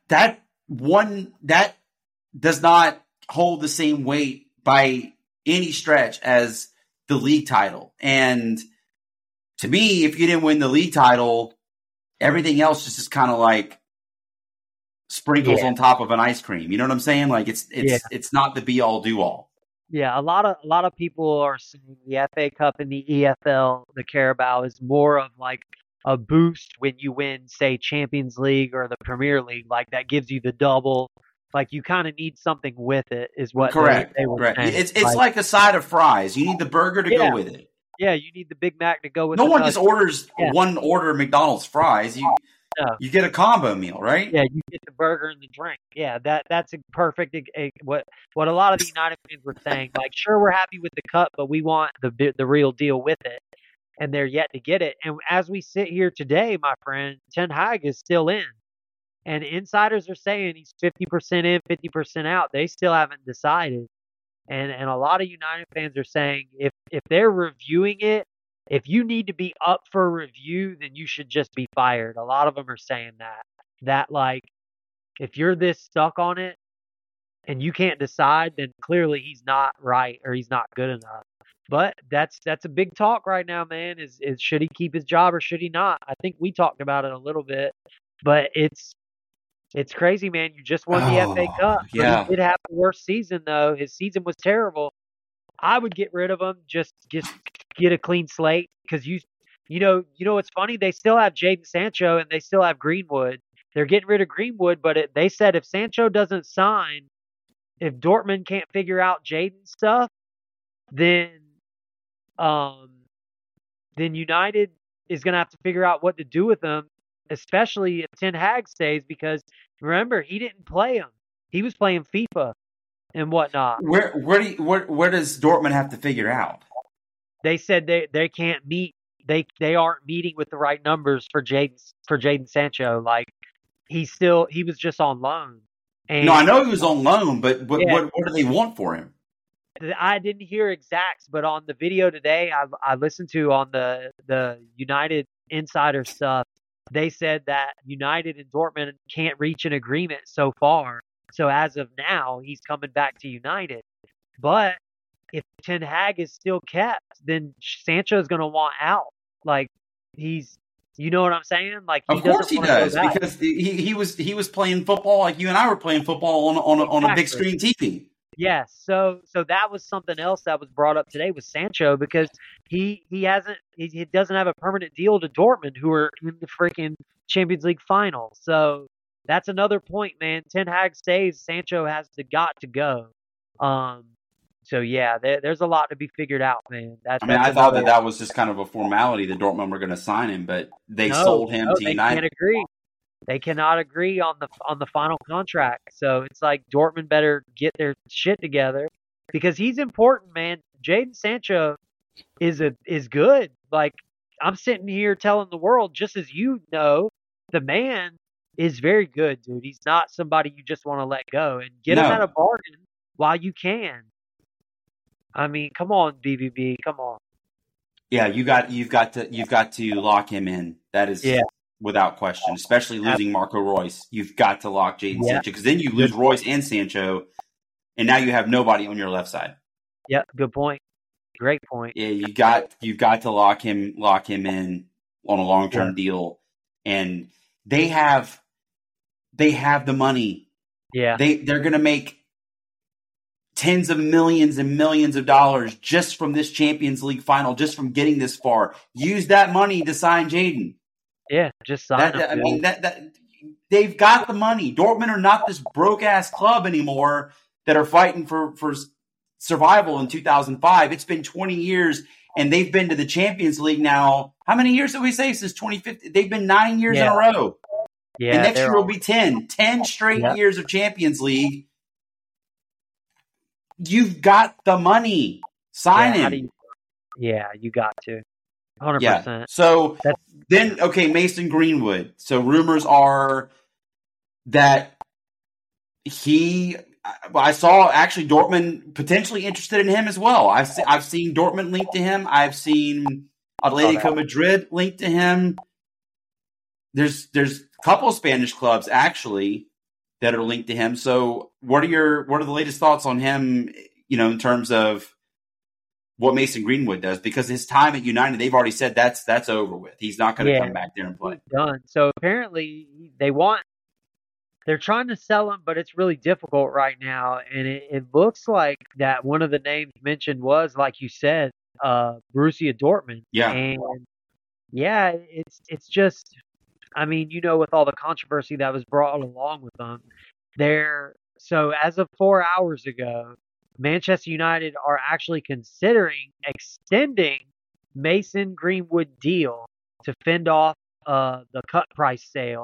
does not hold the same weight by any stretch as the league title. And to me, if you didn't win the league title, everything else just is kind of like sprinkles on top of an ice cream. You know what I'm saying? Like it's not the be all do all. Yeah, a lot of people are saying the FA Cup and the EFL, the Carabao, is more of like a boost when you win, say, Champions League or the Premier League. Like that gives you the double. Like you kind of need something with it, is what correct. They were saying. It's like a side of fries. You need the burger to go with it. Yeah, you need the Big Mac to go with. No one just orders one order of McDonald's fries. You get a combo meal, right? Yeah, you get the burger and the drink. Yeah, that's a perfect what a lot of the United fans were saying. Like, sure, we're happy with the cup, but we want the real deal with it, and they're yet to get it. And as we sit here today, my friend, Ten Hag is still in, and insiders are saying he's 50% in, 50% out. They still haven't decided, and a lot of United fans are saying if they're reviewing it. If you need to be up for review, then you should just be fired. A lot of them are saying that like, if you're this stuck on it and you can't decide, then clearly he's not right or he's not good enough. But that's a big talk right now, man, is should he keep his job or should he not? I think we talked about it a little bit, but it's crazy, man. You just won the FA Cup. Yeah. He did have the worst season, though. His season was terrible. I would get rid of him, just get a clean slate, because you know what's funny? They still have Jadon Sancho and they still have Greenwood. They're getting rid of Greenwood, but they said if Sancho doesn't sign, if Dortmund can't figure out Jadon stuff, then United is going to have to figure out what to do with him, especially if Ten Hag stays, because remember, he didn't play him. He was playing FIFA and whatnot. Where does Dortmund have to figure out? They said they can't meet. They aren't meeting with the right numbers for Jadon Sancho. Like he was just on loan. And no, I know he was on loan, but what do they want for him? I didn't hear exacts, but on the video today I listened to on the United Insider stuff, they said that United and Dortmund can't reach an agreement so far. So as of now, he's coming back to United. But if Ten Hag is still kept, then Sancho's going to want out. Like you know what I'm saying? Like of course he does, because he was playing football like you and I were playing football on a big screen TV. Yes. So that was something else that was brought up today with Sancho, because he doesn't have a permanent deal to Dortmund, who are in the freaking Champions League final. So that's another point, man. Ten Hag stays, Sancho got to go. So yeah, there's a lot to be figured out, man. I thought that was just kind of a formality that Dortmund were going to sign him, but they sold him to United. Can't agree. They cannot agree on the final contract. So it's like Dortmund better get their shit together, because he's important, man. Jadon Sancho is good. Like, I'm sitting here telling the world, just as you know, the man is very good, dude. He's not somebody you just want to let go, and get him at a bargain while you can. I mean, come on, BBB, come on. Yeah, you've got to lock him in. That is without question. Especially losing Marco Reus, you've got to lock Jadon Sancho, because then you lose Reus and Sancho, and now you have nobody on your left side. Yep, good point. Great point. Yeah, you've got to lock him in on a long-term deal, and they have the money. Yeah, they're going to make tens of millions and millions of dollars just from this Champions League final, just from getting this far. Use that money to sign Jadon. Yeah, just sign him. I mean, that they've got the money. Dortmund are not this broke-ass club anymore that are fighting for survival in 2005. It's been 20 years, and they've been to the Champions League now. How many years did we say since 2015? They've been 9 years in a row. Yeah, and next year will be 10. 10 straight years of Champions League. You've got the money. Sign him. You got to. Yeah. 100%. So That's then, okay, Mason Greenwood. So rumors are that I saw actually Dortmund potentially interested in him as well. I've seen Dortmund linked to him. I've seen Atletico Madrid linked to him. There's a couple of Spanish clubs actually that are linked to him. So what are the latest thoughts on him, in terms of what Mason Greenwood does? Because his time at United, they've already said that's over with. He's not going to come back there and play. He's done. So apparently they're trying to sell him, but it's really difficult right now. And it looks like that one of the names mentioned was, like you said, Borussia Dortmund. Yeah. And yeah, it's just, I mean, with all the controversy that was brought along with them, so as of 4 hours ago, Manchester United are actually considering extending Mason Greenwood deal to fend off the cut price sale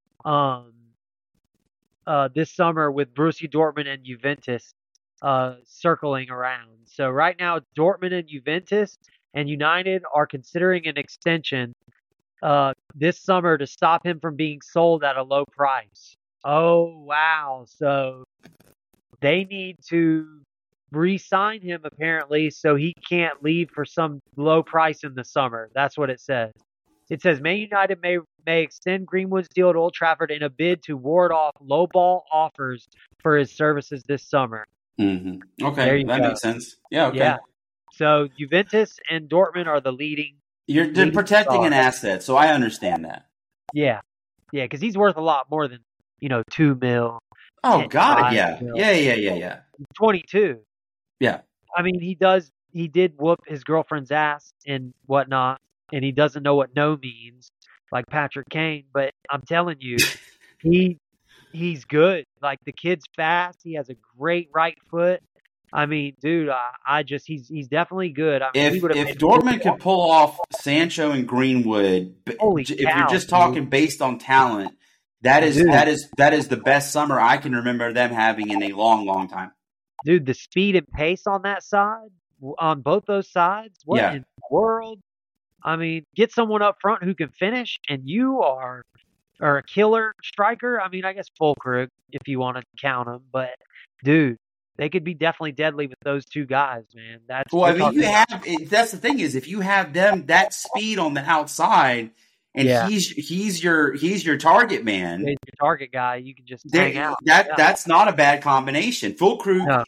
this summer, with Borussia Dortmund and Juventus circling around. So right now, Dortmund and Juventus and United are considering an extension this summer to stop him from being sold at a low price. Oh, wow. So they need to re-sign him, apparently, so he can't leave for some low price in the summer. That's what it says. It says Man United may extend Greenwood's deal at Old Trafford in a bid to ward off lowball offers for his services this summer. Mm-hmm. Okay, that makes sense. Yeah, okay. Yeah. So Juventus and Dortmund are the leading. You're protecting an asset, so I understand that. Yeah, because he's worth a lot more than $2 million. Oh God, yeah. 22. Yeah. I mean, he did whoop his girlfriend's ass and whatnot, and he doesn't know what no means, like Patrick Kane. But I'm telling you, he's good. Like, the kid's fast. He has a great right foot. I mean, dude, he's definitely good. I mean, if Dortmund could pull off Sancho and Greenwood, if you're just talking based on talent, that is the best summer I can remember them having in a long, long time. Dude, the speed and pace on that side, on both those sides, what in the world? I mean, get someone up front who can finish, and you are a killer striker. I mean, I guess Füllkrug, if you want to count him, but dude, they could be definitely deadly with those two guys, man. That's the thing is, if you have them that speed on the outside, and he's your target man, he's your target guy, you can just hang out. That's not a bad combination. Füllkrug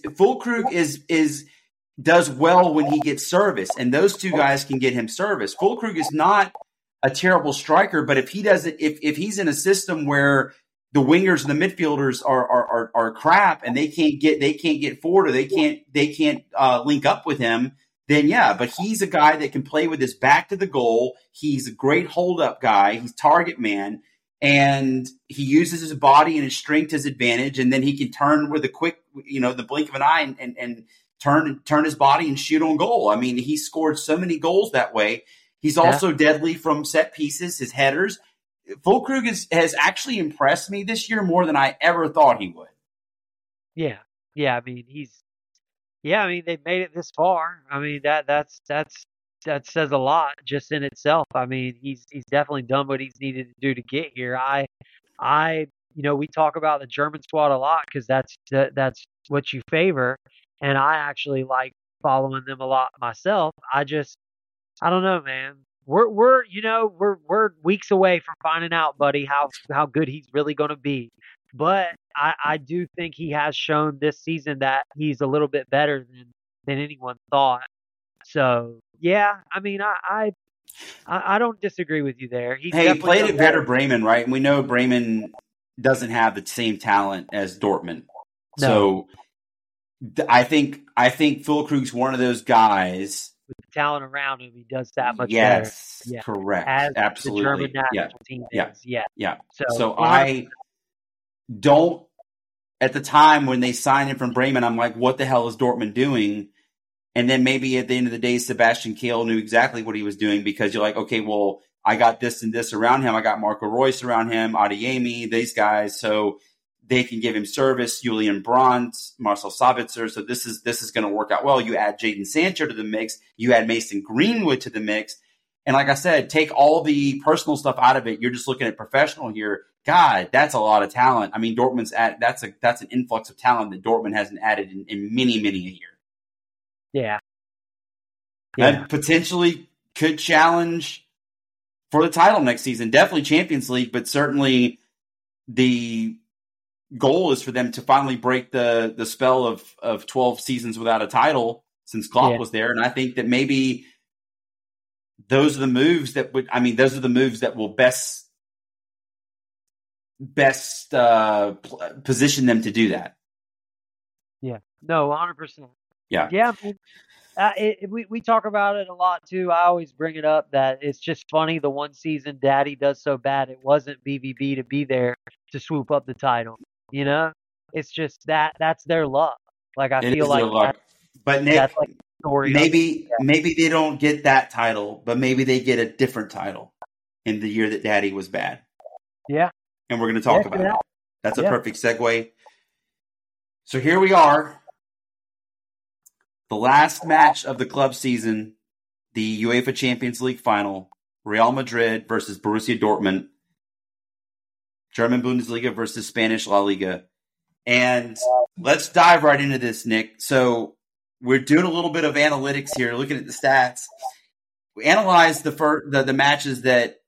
does well when he gets service, and those two guys can get him service. Füllkrug is not a terrible striker, but if he's in a system where the wingers and the midfielders are crap and they can't get forward, or they can't link up with him, then but he's a guy that can play with his back to the goal. He's a great hold up guy. He's target man, and he uses his body and his strength to his advantage, and then he can turn with a quick, the blink of an eye and turn his body and shoot on goal. I mean, he scored so many goals that way. He's also deadly from set pieces, his headers. Füllkrug has actually impressed me this year more than I ever thought he would. Yeah. I mean, they've made it this far. I mean, that says a lot just in itself. I mean, he's definitely done what he's needed to do to get here. We talk about the German squad a lot because that's what you favor, and I actually like following them a lot myself. I don't know, man. We're weeks away from finding out, buddy, how good he's really going to be. But I do think he has shown this season that he's a little bit better than anyone thought. So yeah, I mean, I don't disagree with you there. He played at Werder Bremen, right? And we know Bremen doesn't have the same talent as Dortmund. No. So I think Füllkrug's one of those guys. With the talent around him, he does that much better. Yes, correct. As absolutely. The German national team is. Yeah. So I don't, at the time when they signed him from Bremen, I'm like, what the hell is Dortmund doing? And then maybe at the end of the day, Sebastian Kehl knew exactly what he was doing, because you're like, okay, well, I got this and this around him. I got Marco Reus around him, Adeyemi, these guys. So they can give him service, Julian Brandt, Marcel Sabitzer. So this is going to work out well. You add Jadon Sancho to the mix. You add Mason Greenwood to the mix. And like I said, take all the personal stuff out of it. You're just looking at professional here. God, that's a lot of talent. I mean, that's an influx of talent that Dortmund hasn't added in many, many a year. Yeah. And potentially could challenge for the title next season. Definitely Champions League, but certainly the goal is for them to finally break the spell of 12 seasons without a title since Klopp was there. And I think that maybe those are the moves that will best position them to do that. Yeah. No, 100%. Yeah. Yeah. We talk about it a lot too. I always bring it up that it's just funny. The one season Daddy does so bad, it wasn't BVB to be there to swoop up the title. You know, it's just that's their luck. Like I feel like luck. But that's like the story. Maybe they don't get that title, but maybe they get a different title in the year that Daddy was bad. Yeah. And we're going to talk about it. That's a perfect segue. So here we are. The last match of the club season, the UEFA Champions League final, Real Madrid versus Borussia Dortmund, German Bundesliga versus Spanish La Liga. And let's dive right into this, Nick. So we're doing a little bit of analytics here, looking at the stats. We analyzed the matches that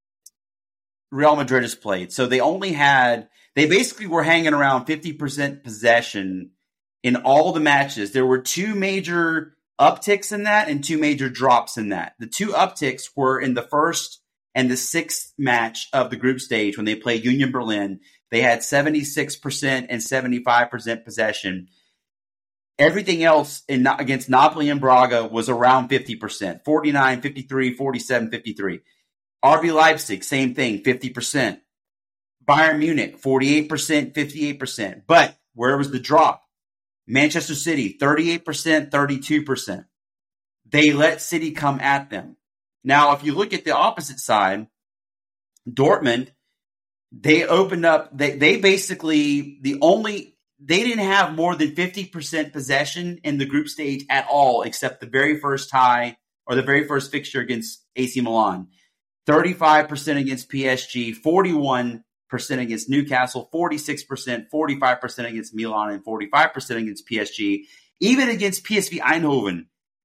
Real Madrid has played. So they basically were hanging around 50% possession in all the matches. There were two major upticks in that and two major drops in that. The two upticks were in the first and the sixth match of the group stage when they played Union Berlin. They had 76% and 75% possession. Everything else against Napoli and Braga was around 50%, 49, 53, 47, 53. RB Leipzig, same thing, 50%. Bayern Munich, 48%, 58%. But where was the drop? Manchester City, 38%, 32%. They let City come at them. Now, if you look at the opposite side, Dortmund, they opened up, they basically, they didn't have more than 50% possession in the group stage at all, except the very first tie or the very first fixture against AC Milan. 35% against PSG, 41% against Newcastle, 46%, 45% against Milan, and 45% against PSG. Even against PSV Eindhoven,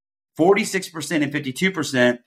46% and 52%.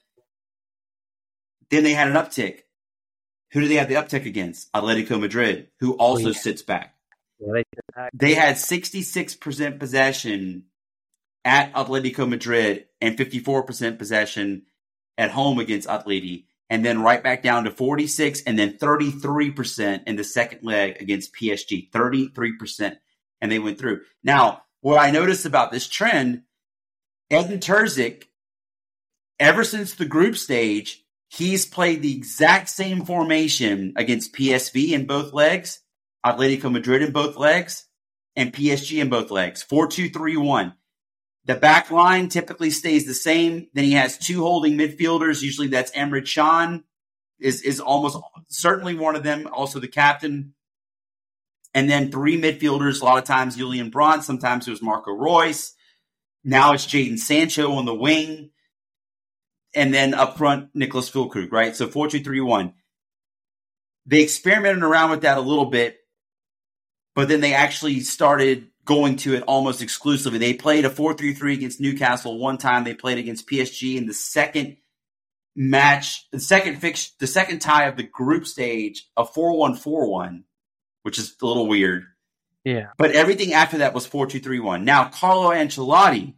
Then they had an uptick. Who do they have the uptick against? Atletico Madrid, who also sits back. They had 66% possession at Atletico Madrid and 54% possession at home against Atleti. And then right back down to 46 and then 33% in the second leg against PSG. 33%. And they went through. Now, what I noticed about this trend, Edin Terzic, ever since the group stage, he's played the exact same formation against PSV in both legs, Atletico Madrid in both legs, and PSG in both legs. 4-2-3-1. The back line typically stays the same. Then he has two holding midfielders. Usually that's Emre Can is almost certainly one of them, also the captain. And then three midfielders, a lot of times Julian Brandt, sometimes it was Marco Reus. Now it's Jadon Sancho on the wing. And then up front, Nicholas Füllkrug, right? So 4-2-3-1. They experimented around with that a little bit, but then they actually started going to it almost exclusively. They played a 4-3-3 against Newcastle one time. They played against PSG in the second match, the second tie of the group stage, a 4-1-4-1, which is a little weird. Yeah. But everything after that was 4-2-3-1. Now, Carlo Ancelotti,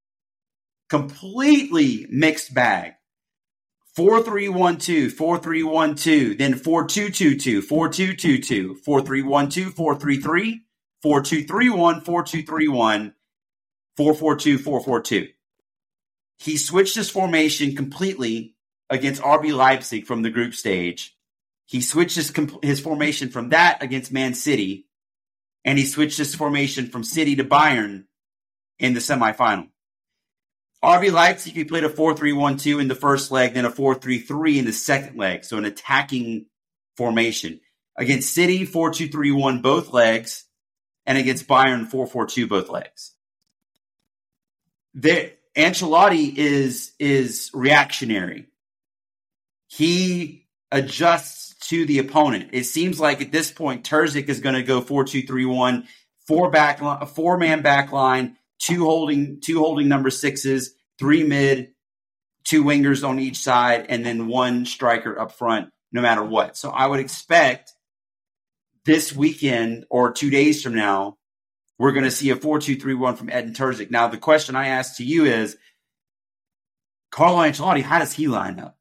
completely mixed bag. 4-3-1-2, 4-3-1-2, then 4-2-2-2, 4-2-2-2, 4-3-1-2, 4-3-3, 4-2-3-1, 4-2-3-1, 4-4-2, 4-4-2. He switched his formation completely against RB Leipzig from the group stage. He switched his formation from that against Man City, and he switched his formation from City to Bayern in the semifinal. RB Leipzig, he played a 4-3-1-2 in the first leg, then a 4-3-3 in the second leg, so an attacking formation. Against City, 4-2-3-1 both legs, and against Bayern, 4-4-2 both legs. Ancelotti is reactionary. he adjusts to the opponent. It seems like at this point, Terzic is going to go 4-2-3-1, four-man back line, two holding number sixes, three mid, two wingers on each side, and then one striker up front, no matter what. So I would expect this weekend or 2 days from now, we're going to see a 4-2-3-1 from Edin Terzic. Now, the question I ask to you is, Carlo Ancelotti, how does he line up?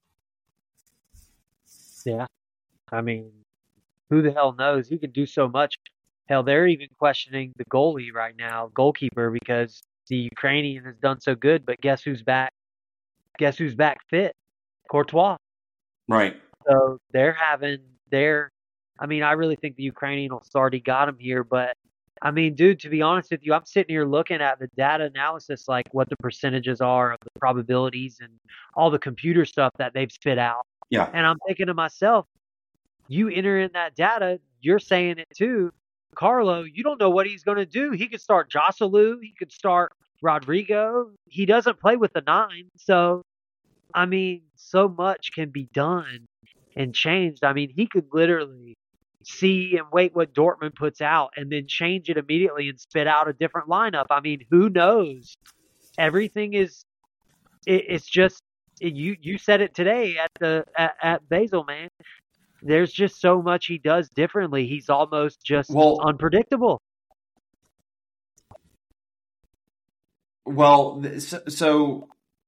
Yeah. I mean, who the hell knows? He can do so much. Hell, they're even questioning the goalie right now, goalkeeper, because the Ukrainian has done so good, but guess who's back? Guess who's back fit? Courtois. Right. So they're having their, I mean, I really think the Ukrainian will already got him here, but I mean, dude, to be honest with you, I'm sitting here looking at the data analysis, like what the percentages are of the probabilities and all the computer stuff that they've spit out. Yeah. And I'm thinking to myself, you enter in that data, you're saying it too. Carlo, you don't know what he's going to do. He could start Joselu. He could start Rodrigo. He doesn't play with the 9. So, I mean, so much can be done and changed. I mean, he could literally see and wait what Dortmund puts out and then change it immediately and spit out a different lineup. I mean, who knows? Everything is, it's just, you said it today at Basel, man. There's just so much he does differently. He's almost just unpredictable. Well, so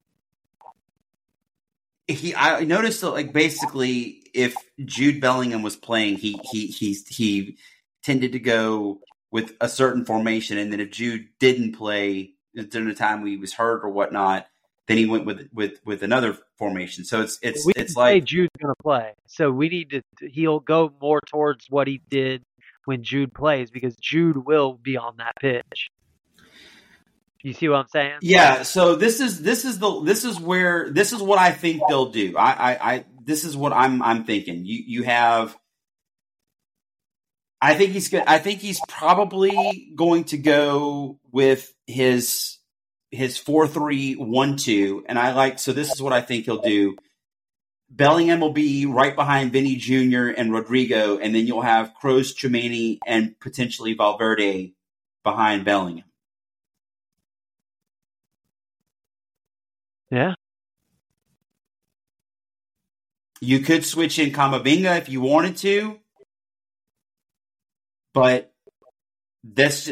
I noticed that, like, basically, if Jude Bellingham was playing, he tended to go with a certain formation, and then if Jude didn't play during the time he was hurt or whatnot, then he went with another formation. So it's like Jude's going to play. So we need to. He'll go more towards what he did when Jude plays, because Jude will be on that pitch. You see what I'm saying? Yeah. So this is what I think they'll do. This is what I'm thinking. You have. I think he's good. I think he's probably going to go with his 4-3-1-2, and so this is what I think he'll do. Bellingham will be right behind Vinny Jr. and Rodrigo, and then you'll have Kroos, Tchouaméni, and potentially Valverde behind Bellingham. Yeah. You could switch in Camavinga if you wanted to, but that's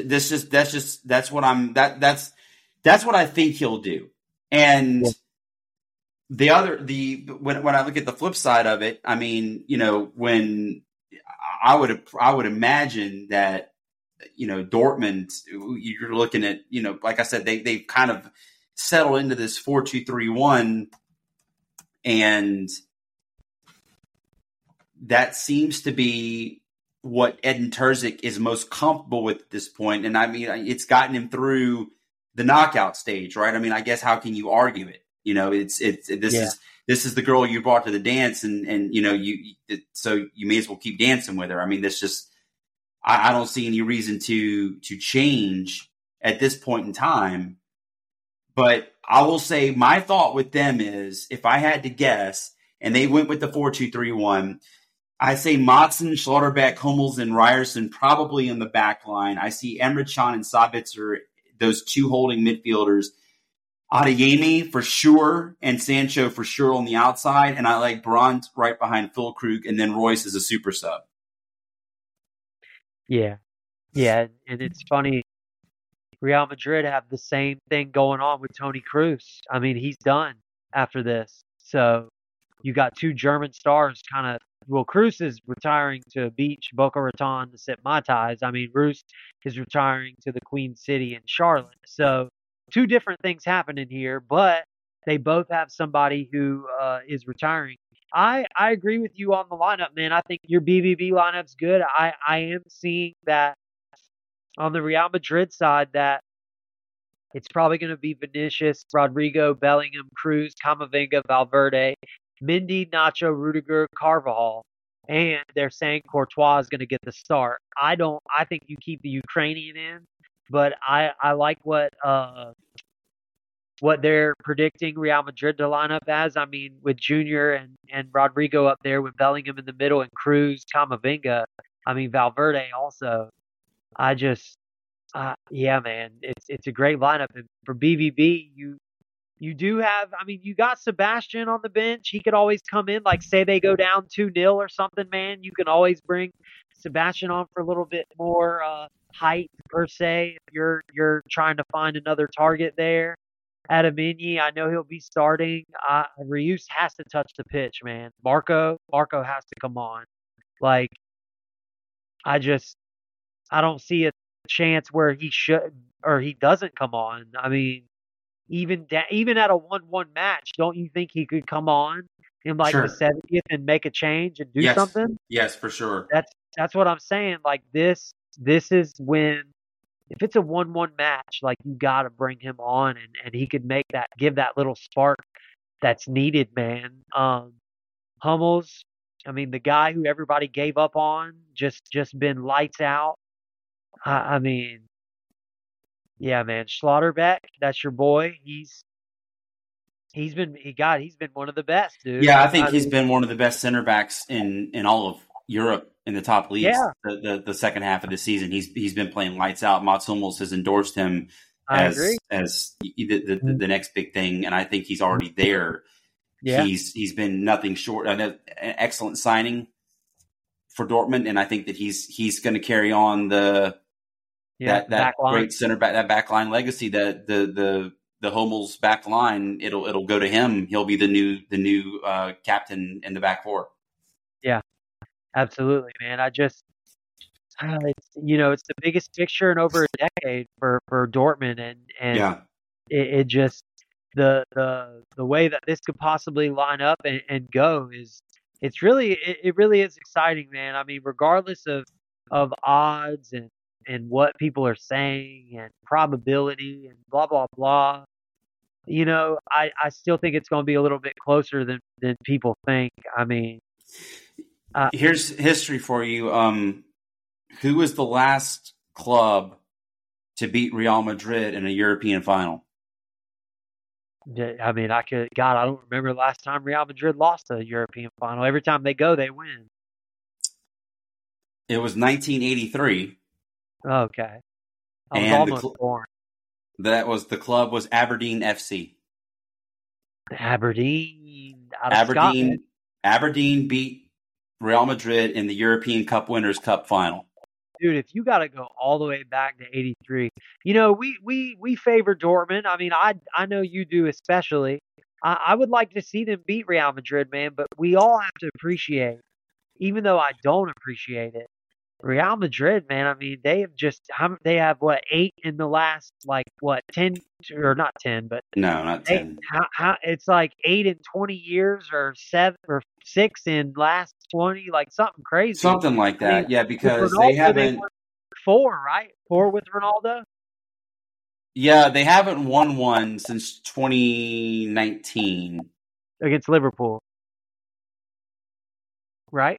what I think he'll do. And when I look at the flip side of it, I mean, when I would imagine that, Dortmund, you're looking at, like I said, they've kind of settled into this 4-2-3-1, and that seems to be what Edin Terzic is most comfortable with at this point. And I mean, it's gotten him through the knockout stage, right? I mean, I guess how can you argue it? This is the girl you brought to the dance, and so you may as well keep dancing with her. I mean, that's just, I don't see any reason to change at this point in time. But I will say my thought with them is, if I had to guess, and they went with the 4-2-3-1, I say Maatsen, Schlotterbeck, Hummels, and Ryerson probably in the back line. I see Emre Can and Sabitzer, those two holding midfielders. Adeyemi for sure, and Sancho for sure on the outside. And I like Brandt right behind Füllkrug, and then Royce as a super sub. Yeah. Yeah, and it's funny. Real Madrid have the same thing going on with Toni Kroos. I mean, he's done after this. So you got two German stars kind of. Well, Kroos is retiring to a beach, Boca Raton, to sip Mai Tais. I mean, Roos is retiring to the Queen City in Charlotte. So two different things happening here, but they both have somebody who is retiring. I agree with you on the lineup, man. I think your BVB lineup's good. I am seeing that on the Real Madrid side that it's probably going to be Vinicius, Rodrigo, Bellingham, Kroos, Camavinga, Valverde, Mendy, Nacho, Rudiger, Carvajal, and they're saying Courtois is going to get the start. I think you keep the Ukrainian in, but I like what what they're predicting Real Madrid to line up as. I mean, with Junior and Rodrigo up there, with Bellingham in the middle, and Cruz, Camavinga. I mean, Valverde also. I just, yeah, man, it's a great lineup. And for BVB, you do have, I mean, you got Sebastian on the bench. He could always come in, like say they go down 2-0 or something, man. You can always bring Sebastian on for a little bit more height per se if you're trying to find another target there. Adamini, I know he'll be starting. Reus has to touch the pitch, man. Marco has to come on. Like, I don't see a chance where he should or he doesn't come on. I mean, even at a 1-1 match, don't you think he could come on in like the Sure. 70th and make a change and do Yes. something? Yes, for sure. That's what I'm saying. Like this is when, if it's a 1-1 match, like you got to bring him on and he could give that little spark that's needed, man. Hummels, I mean, the guy who everybody gave up on, just been lights out. I mean, yeah, man. Schlotterbeck, that's your boy. He's been one of the best, dude. Yeah, I think he's been one of the best center backs in all of Europe in the top leagues. Yeah. The second half of the season, he's been playing lights out. Mats Hummels has endorsed him as the next big thing, and I think he's already there. Yeah. He's been nothing short of an excellent signing for Dortmund, and I think that he's going to carry on that great center back, that back line legacy, that the Hummels back line. It'll go to him. He'll be the new captain in the back four. Yeah, absolutely, man. it's the biggest fixture in over a decade for Dortmund, and yeah. It just the way that this could possibly line up and go is it really is exciting, man. I mean, regardless of odds and what people are saying and probability and blah blah blah, I still think it's going to be a little bit closer than people think. I mean, here's history for you. Who was the last club to beat Real Madrid in a European final? I mean, I don't remember the last time Real Madrid lost a European final. Every time they go, they win. It was 1983. Okay. I was almost born. The club was Aberdeen FC. Aberdeen. Scotland. Aberdeen beat Real Madrid in the European Cup Winners' Cup final. Dude, if you got to go all the way back to 83, we favor Dortmund. I mean, I know you do especially. I would like to see them beat Real Madrid, man, but we all have to appreciate, even though I don't appreciate it, Real Madrid, man. I mean, they have what, 8 in the last 10, or not 10, but no, not 10. How it's like 8 in 20 years, or 7 or 6 in last 20, like something crazy, something like that. I mean, yeah, because Ronaldo, they haven't 4, right? 4 with Ronaldo. Yeah, they haven't won one since 2019 against Liverpool, right?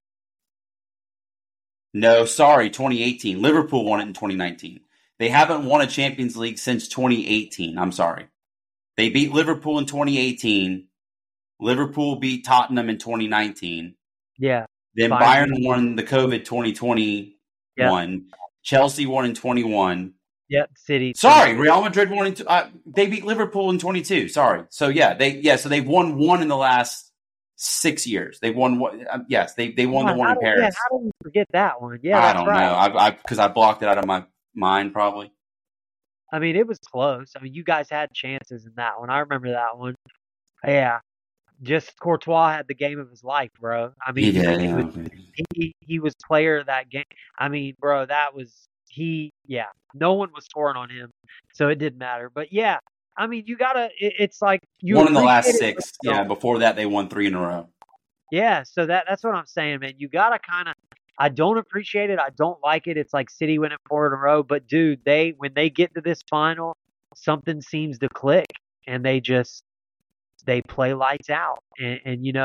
No, sorry, 2018. Liverpool won it in 2019. They haven't won a Champions League since 2018. I'm sorry. They beat Liverpool in 2018. Liverpool beat Tottenham in 2019. Yeah. Then Bayern won the COVID 2021. Yeah. Chelsea won in 21. Yep, City. Sorry, Real Madrid won in. They beat Liverpool in 22. Sorry. So so they've won one in the last 6 years. They won one. Yes, they won the one in Paris. Yeah, how do we forget that one? Yeah, I don't know. Because I blocked it out of my mind, probably. I mean, it was close. I mean, you guys had chances in that one. I remember that one. Yeah, just Courtois had the game of his life, bro. I mean, he was player of that game. I mean, bro, that was Yeah, no one was scoring on him, so it didn't matter. But yeah. I mean, you gotta. It's like you won in the last 6. Yeah, before that they won 3 in a row. Yeah, so that's what I'm saying, man. You gotta kind of. I don't appreciate it. I don't like it. It's like City winning 4 in a row, but dude, when they get to this final, something seems to click, and they play lights out. And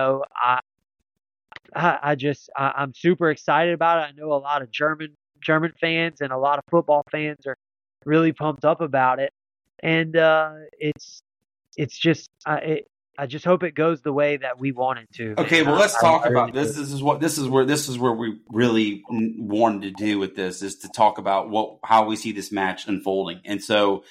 I'm super excited about it. I know a lot of German fans and a lot of football fans are really pumped up about it. And it's just I just hope it goes the way that we want it to. Okay, Man. well, let's talk about really this. This is where we really wanted to do with this, is to talk about how we see this match unfolding. And so,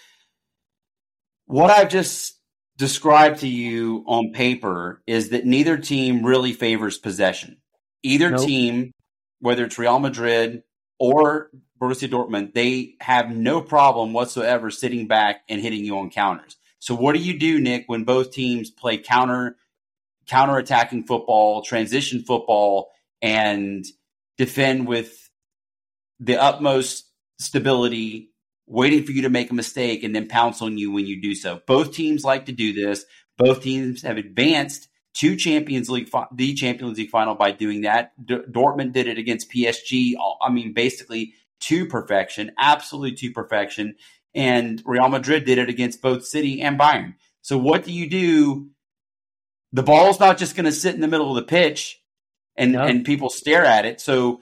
what I've just described to you on paper is that neither team really favors possession. Either team, whether it's Real Madrid or Borussia Dortmund, they have no problem whatsoever sitting back and hitting you on counters. So what do you do, Nick, when both teams play counter-attacking football, transition football, and defend with the utmost stability, waiting for you to make a mistake and then pounce on you when you do so? Both teams like to do this. Both teams have advanced to the Champions League final by doing that. Dortmund did it against PSG. I mean, basically to perfection, absolutely to perfection. And Real Madrid did it against both City and Bayern. So what do you do? The ball's not just going to sit in the middle of the pitch and people stare at it. So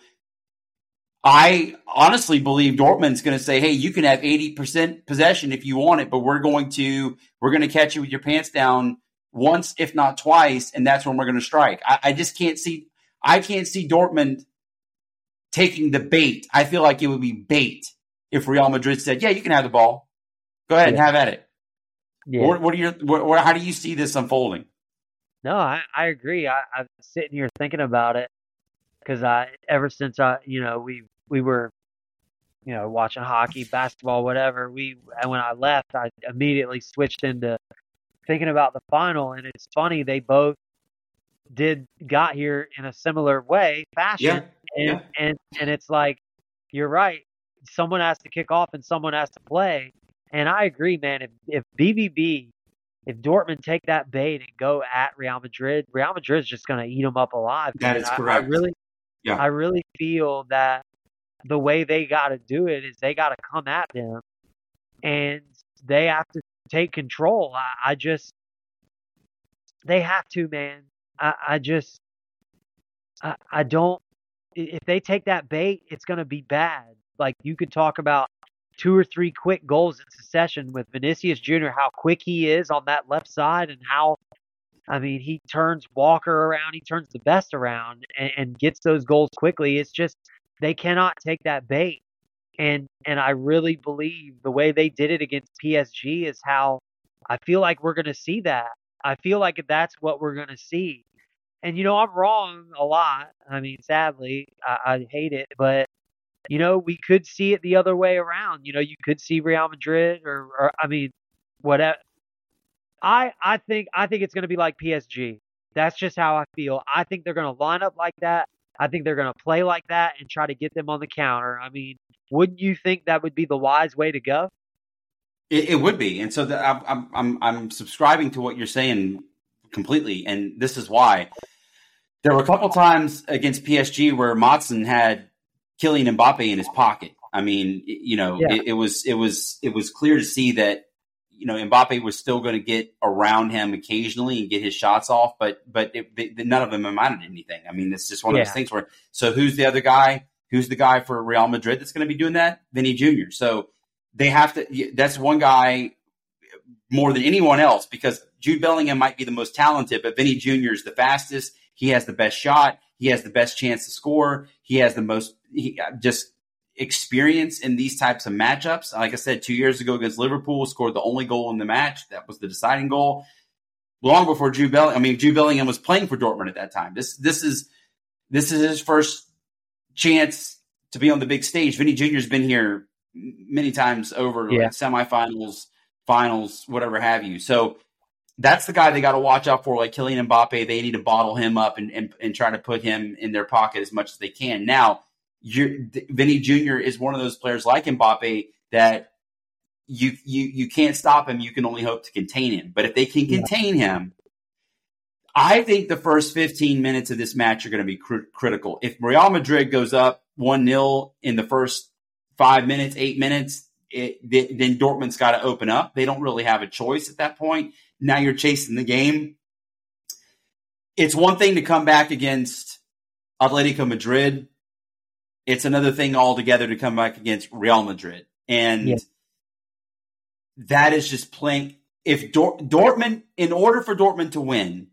I honestly believe Dortmund's going to say, hey, you can have 80% possession if you want it, but we're going to catch you with your pants down once, if not twice, and that's when we're going to strike. I can't see Dortmund taking the bait. I feel like it would be bait if Real Madrid said, yeah, you can have the ball. Go ahead and have at it. Yeah. How do you see this unfolding? No, I agree. I'm sitting here thinking about it because ever since we were, watching hockey, basketball, whatever, and when I left, I immediately switched into thinking about the final. And it's funny, they both got here in a similar fashion. Yeah. And it's like, you're right. Someone has to kick off and someone has to play. And I agree, man. If Dortmund take that bait and go at Real Madrid's just going to eat them up alive. That is correct. I really feel that the way they got to do it is they got to come at them and they have to take control. They have to, man. I don't, if they take that bait, it's going to be bad. Like, you could talk about 2 or 3 quick goals in succession with Vinicius Jr., how quick he is on that left side and he turns Walker around, he turns the best around and gets those goals quickly. It's just, they cannot take that bait. And I really believe the way they did it against PSG is how I feel like we're going to see that. I feel like that's what we're going to see. And, I'm wrong a lot. I mean, sadly, I hate it, but we could see it the other way around. You could see Real Madrid or whatever. I think it's going to be like PSG. That's just how I feel. I think they're going to line up like that. I think they're going to play like that and try to get them on the counter. I mean, wouldn't you think that would be the wise way to go? It would be. And so I'm subscribing to what you're saying completely. And this is why. There were a couple times against PSG where Maatsen had Kylian Mbappe in his pocket. I mean, it was clear to see that, Mbappe was still going to get around him occasionally and get his shots off, but none of them amounted to anything. I mean, it's just one of those things where, so who's the other guy? Who's the guy for Real Madrid that's going to be doing that? Vinny Jr. So they have to, that's one guy more than anyone else, because Jude Bellingham might be the most talented, but Vinny Jr. is the fastest. He has the best shot. He has the best chance to score. He has the most just experience in these types of matchups. Like I said, 2 years ago against Liverpool, scored the only goal in the match. That was the deciding goal. Long before Jude Bellingham. I mean, Jude Bellingham was playing for Dortmund at that time. This is his first chance to be on the big stage. Vinny Jr. has been here many times over, like semifinals, finals, whatever have you. So that's the guy they got to watch out for, like Kylian Mbappe. They need to bottle him up and try to put him in their pocket as much as they can. Now, Vinny Jr. is one of those players like Mbappe that you can't stop him. You can only hope to contain him. But if they can contain him, I think the first 15 minutes of this match are going to be critical. If Real Madrid goes up 1-0 in the first 5 minutes, 8 minutes, then Dortmund's got to open up. They don't really have a choice at that point. Now you're chasing the game. It's one thing to come back against Atletico Madrid. It's another thing altogether to come back against Real Madrid. And that is just playing. if Dortmund, in order for Dortmund to win,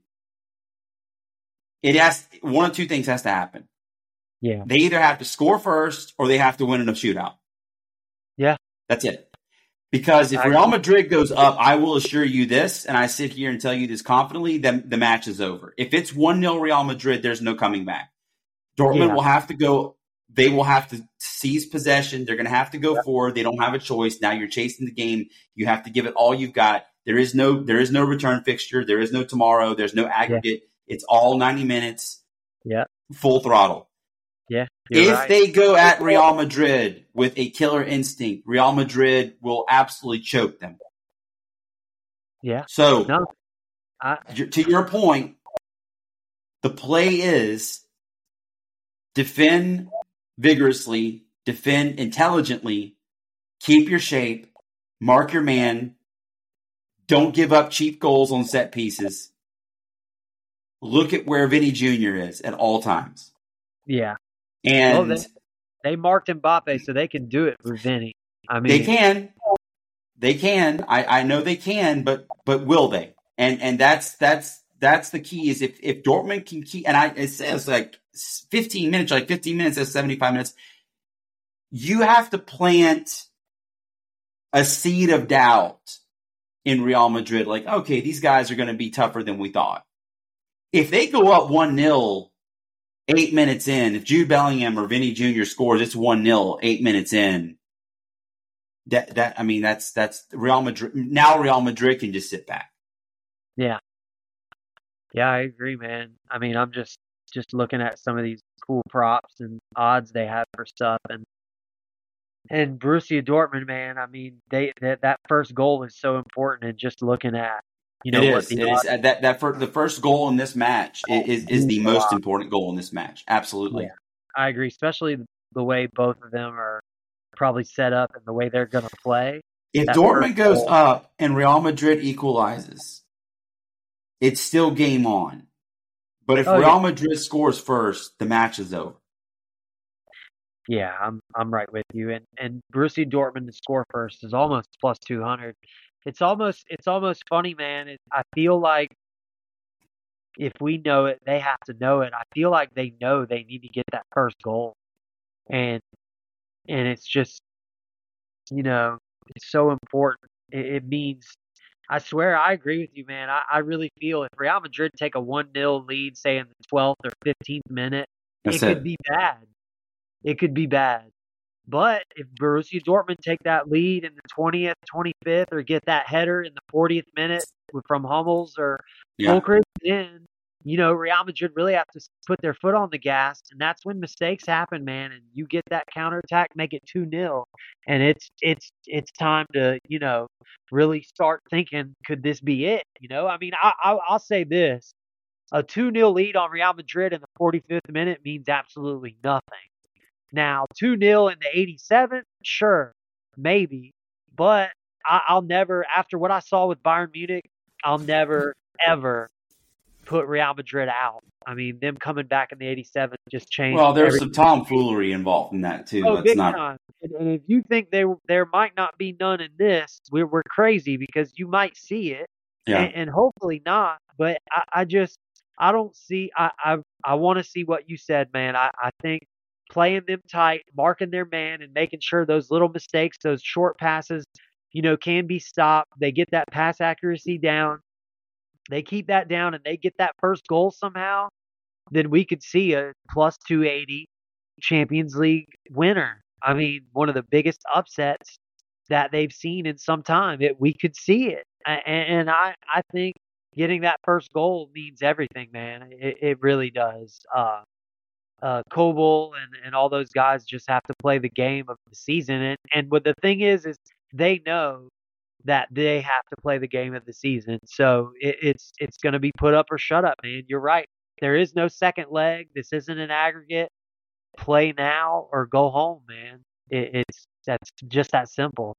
one of two things has to happen. Yeah. They either have to score first or they have to win in a shootout. Yeah. That's it. Because if Real Madrid goes up, I will assure you this, and I sit here and tell you this confidently, then the match is over. If it's 1-0 Real Madrid, there's no coming back. Dortmund will have to go. They will have to seize possession. They're going to have to go forward. They don't have a choice. Now you're chasing the game. You have to give it all you've got. There is no return fixture. There is no tomorrow. There's no aggregate. Yeah. It's all 90 minutes. Yeah. Full throttle. Yeah. If they go at Real Madrid with a killer instinct, Real Madrid will absolutely choke them. Yeah. So, to your point, the play is defend vigorously, defend intelligently, keep your shape, mark your man, don't give up cheap goals on set pieces. Look at where Vinny Jr. is at all times. Yeah. And they marked Mbappe, so they can do it for Vinny. I mean, they can. I know they can, but will they? And that's the key. Is if Dortmund can keep, and it says like 15 minutes, like 15 minutes is 75 minutes. You have to plant a seed of doubt in Real Madrid. Like, okay, these guys are going to be tougher than we thought. If they go up 1-0, 8 minutes in, if Jude Bellingham or Vinny Jr. scores, it's 1-0, 8 minutes in. That's Real Madrid. Now Real Madrid can just sit back. Yeah. Yeah, I agree, man. I mean, I'm just looking at some of these cool props and odds they have for stuff, and Borussia Dortmund, man. I mean, that first goal is so important, and just looking at the first goal in this match is the most important goal in this match. Absolutely, yeah, I agree. Especially the way both of them are probably set up and the way they're going to play. If Dortmund goes up and Real Madrid equalizes, it's still game on. But if Real Madrid scores first, the match is over. Yeah, I'm right with you. And Borussia Dortmund to score first is almost plus 200. It's almost funny, man. I feel like if we know it, they have to know it. I feel like they know they need to get that first goal, and it's just, it's so important. It means. I swear, I agree with you, man. I really feel if Real Madrid take a 1-0 lead, say in the 12th or 15th minute, it could be bad. It could be bad. But if Borussia Dortmund take that lead in the 20th, 25th, or get that header in the 40th minute from Hummels or Fulkrug, then, Real Madrid really have to put their foot on the gas, and that's when mistakes happen, man, and you get that counterattack, make it 2-0, and it's time to, really start thinking, could this be it? I mean, I'll say this. A 2-0 lead on Real Madrid in the 45th minute means absolutely nothing. Now, 2-0 in the 87th, sure, maybe, but I'll never, after what I saw with Bayern Munich, I'll never, ever put Real Madrid out. I mean, them coming back in the 87th just changed. Well, there's some tomfoolery involved in that too. Oh, big time. And if you think there might not be none in this, we're crazy, because you might see it, and hopefully not. But I don't see. I want to see what you said, man. I think playing them tight, marking their man, and making sure those little mistakes, those short passes, can be stopped. They get that pass accuracy down. They keep that down and they get that first goal somehow, then we could see a plus 280 Champions League winner. I mean, one of the biggest upsets that they've seen in some time. We could see it. And I think getting that first goal means everything, man. It really does. Kobel and all those guys just have to play the game of the season. And what the thing is they know that they have to play the game of the season. So it's going to be put up or shut up, man. You're right. There is no second leg. This isn't an aggregate. Play now or go home, man. That's just that simple.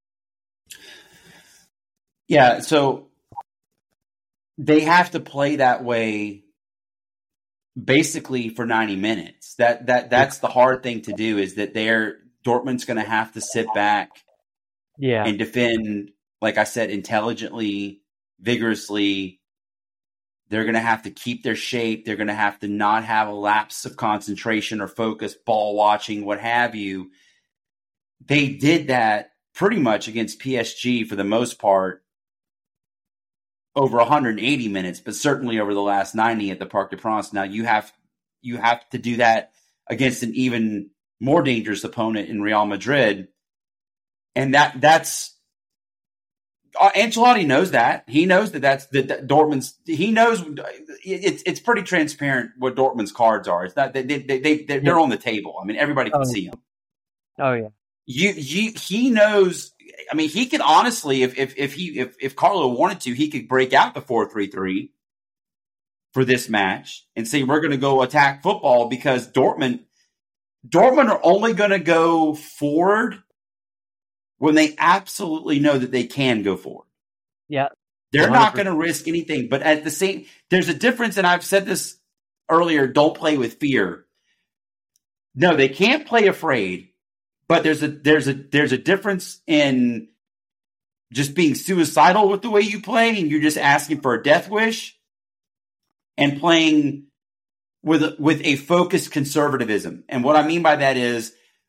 Yeah, so they have to play that way basically for 90 minutes. That's the hard thing to do, is that Dortmund's going to have to sit back and defend, like I said, intelligently, vigorously. They're going to have to keep their shape. They're going to have to not have a lapse of concentration or focus, ball watching, what have you. They did that pretty much against PSG for the most part over 180 minutes, but certainly over the last 90 at the Parc des Princes. Now you have to do that against an even more dangerous opponent in Real Madrid. And that's Ancelotti knows that. He knows that Dortmund's. He knows it's pretty transparent what Dortmund's cards are. It's not they're on the table. I mean, everybody can see them. Oh yeah. He knows. I mean, he could honestly, if Carlo wanted to, he could break out the 4-3-3 for this match and say we're going to go attack football because Dortmund are only going to go forward when they absolutely know that they can go forward. Yeah. They're 100%. Not going to risk anything. But at the same, there's a difference, and I've said this earlier, don't play with fear. No, they can't play afraid, but there's a difference in just being suicidal with the way you play and you're just asking for a death wish and playing with a focused conservatism. And what I mean by that is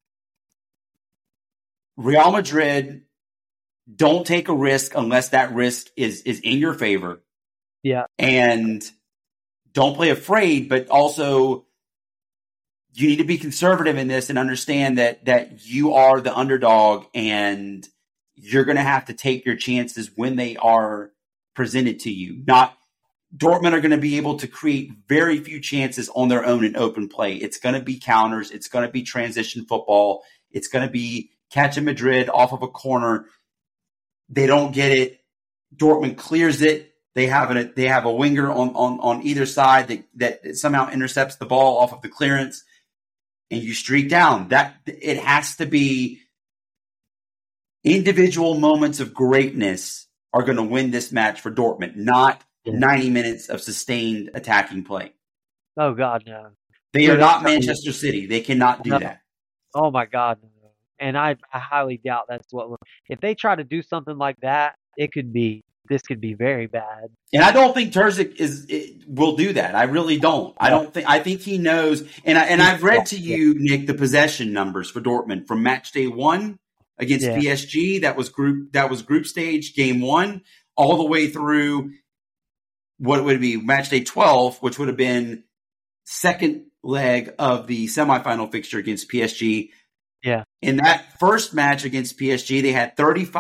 Real Madrid don't take a risk unless that risk is in your favor. Yeah. And don't play afraid, but also you need to be conservative in this and understand that you are the underdog and you're going to have to take your chances when they are presented to you. Dortmund are going to be able to create very few chances on their own in open play. It's going to be counters. It's going to be transition football. It's going to be catching Madrid off of a corner. They don't get it. Dortmund clears it. They have a winger on either side that somehow intercepts the ball off of the clearance, and you streak down. That it has to be individual moments of greatness are going to win this match for Dortmund, not 90 minutes of sustained attacking play. Oh God, no. They are not Manchester City. They cannot do that. Oh my God, no. And I highly doubt that's what. If they try to do something like that, this could be very bad. And I don't think Terzic will do that. I really don't. No. I think he knows. And I've read to you, Nick, the possession numbers for Dortmund from match day 1 against PSG. That was group stage game 1 all the way through what would be match day 12, which would have been second leg of the semifinal fixture against PSG. Yeah. In that first match against PSG, they had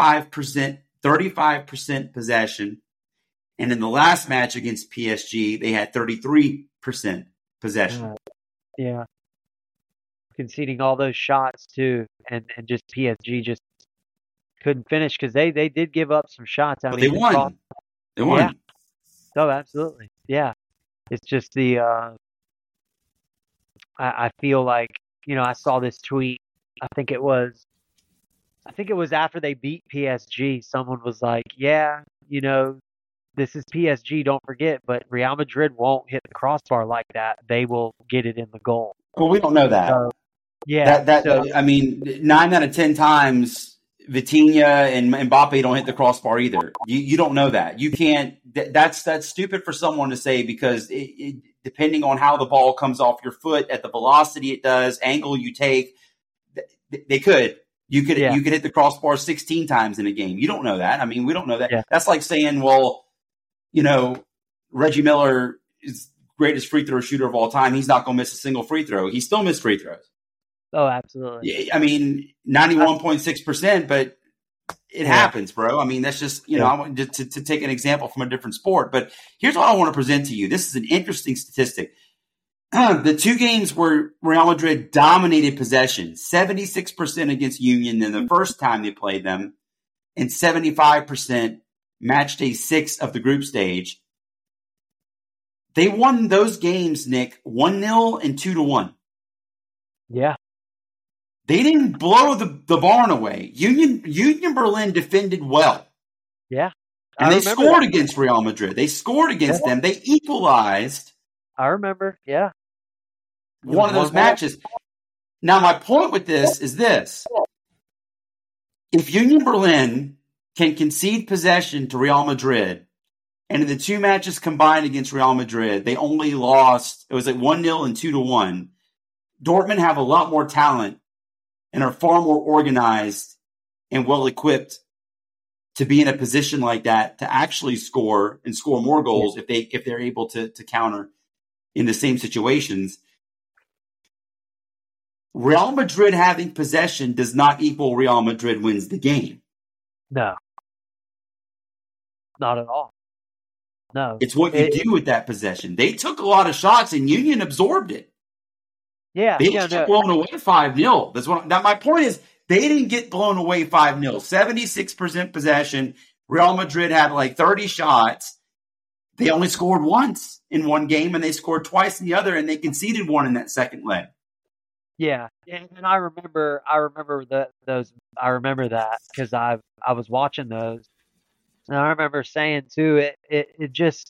35% possession. And in the last match against PSG, they had 33% possession. Yeah. Conceding all those shots too. And just PSG just couldn't finish because they did give up some shots. But they won. They won. Yeah. Oh, absolutely. Yeah. It's just I feel like, I saw this tweet. I think it was after they beat PSG. Someone was like, yeah, this is PSG, don't forget, but Real Madrid won't hit the crossbar like that. They will get it in the goal. Well, we don't know that. So, yeah. I mean, 9 out of 10 times Vitinha and Mbappe don't hit the crossbar either. You don't know that. You can't. That's stupid for someone to say because depending on how the ball comes off your foot, at the velocity it does, angle you take, they could. You could hit the crossbar 16 times in a game. You don't know that. I mean, we don't know that. Yeah. That's like saying, well, Reggie Miller is greatest free throw shooter of all time. He's not going to miss a single free throw. He still missed free throws. Oh, absolutely. I mean, 91.6%, but it happens, bro. I mean, that's just, I want to take an example from a different sport. But here's what I want to present to you. This is an interesting statistic. The 2 games where Real Madrid dominated possession, 76% against Union in the first time they played them, and 75% match day 6 of the group stage. They won those games, Nick, 1-0 and 2-1. Yeah. They didn't blow the barn away. Union Berlin defended well. Yeah. And they scored against Real Madrid. They scored against them. They equalized. I remember. Yeah. One of those matches. Now, my point with this is this. If Union Berlin can concede possession to Real Madrid And in the two matches combined against Real Madrid, they only lost, it was like 1-0 and 2-1. Dortmund have a lot more talent and are far more organized and well equipped to be in a position like that to actually score and score more goals if they're able to counter in the same situations. Real Madrid having possession does not equal Real Madrid wins the game. No. Not at all. No. It's what you do with that possession. They took a lot of shots and Union absorbed it. Yeah. They didn't get blown away 5-0. That's what my point is. They didn't get blown away 5-0. 76% possession. Real Madrid had like 30 shots. They only scored once in one game, and they scored twice in the other, and they conceded one in that second leg. Yeah, and I remember those. I remember that because I was watching those, and I remember saying too. It just,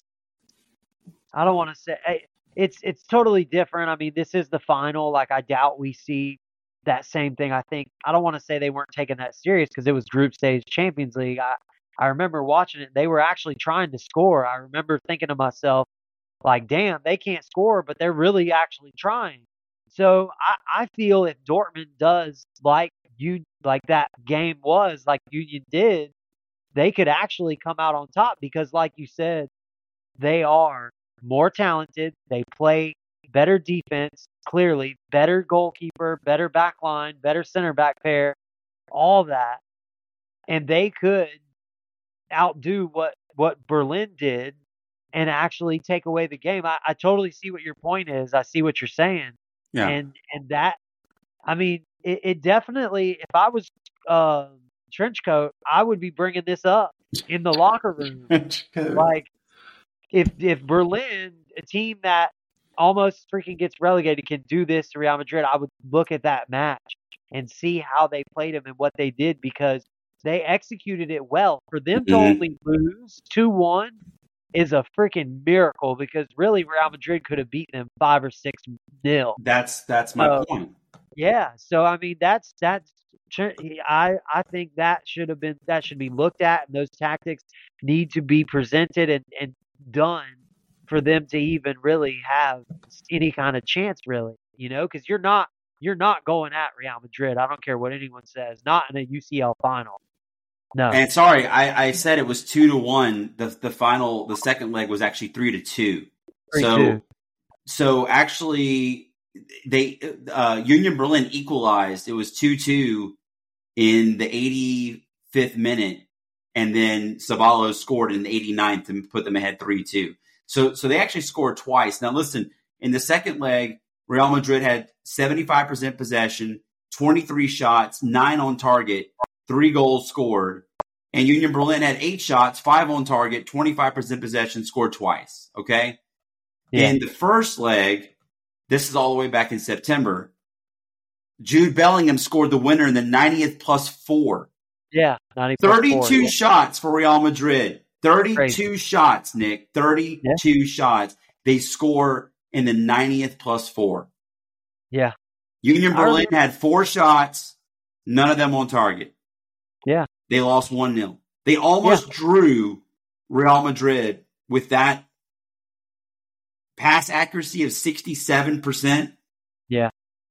I don't want to say it's totally different. I mean, this is the final. Like, I doubt we see that same thing. I don't want to say they weren't taking that serious because it was group stage Champions League. I remember watching it. They were actually trying to score. I remember thinking to myself, like, damn, they can't score, but they're really actually trying. So I feel if Dortmund does like that game was, like Union did, they could actually come out on top because, like you said, they are more talented. They play better defense, clearly, better goalkeeper, better back line, better center back pair, all that. And they could outdo what Berlin did and actually take away the game. I totally see what your point is. I see what you're saying. Yeah. And that, I mean, it definitely, if I was Trenchcoat, I would be bringing this up in the locker room. Like, if Berlin, a team that almost freaking gets relegated, can do this to Real Madrid, I would look at that match and see how they played them and what they did because they executed it well. For them to only lose 2-1 is a freaking miracle because really Real Madrid could have beaten them 5 or 6-0. That's my point. Yeah. So I mean that's I think that should be looked at, and those tactics need to be presented and done for them to even really have any kind of chance, really, because you're not going at Real Madrid. I don't care what anyone says, not in a UCL final. No. And sorry, I said it was 2-1. The second leg was actually 3-2. 3-2. So actually, they Union Berlin equalized. It was 2-2 in the 85th minute, and then Ceballos scored in the 89th and put them ahead 3-2. So they actually scored twice. Now listen, in the second leg, Real Madrid had 75% possession, 23 shots, 9 on target, 3 goals scored. And Union Berlin had 8 shots, 5 on target, 25% possession, scored twice. Okay? Yeah. In the first leg, this is all the way back in September, Jude Bellingham scored the winner in the 90th plus 4. Yeah, 90 plus 32 shots for Real Madrid. 32 Crazy. Shots, Nick. 32 shots. They score in the 90th plus 4. Yeah. Union Berlin had 4 shots, none of them on target. Yeah. They lost 1-0. They almost drew Real Madrid with that pass accuracy of 67%. Yeah.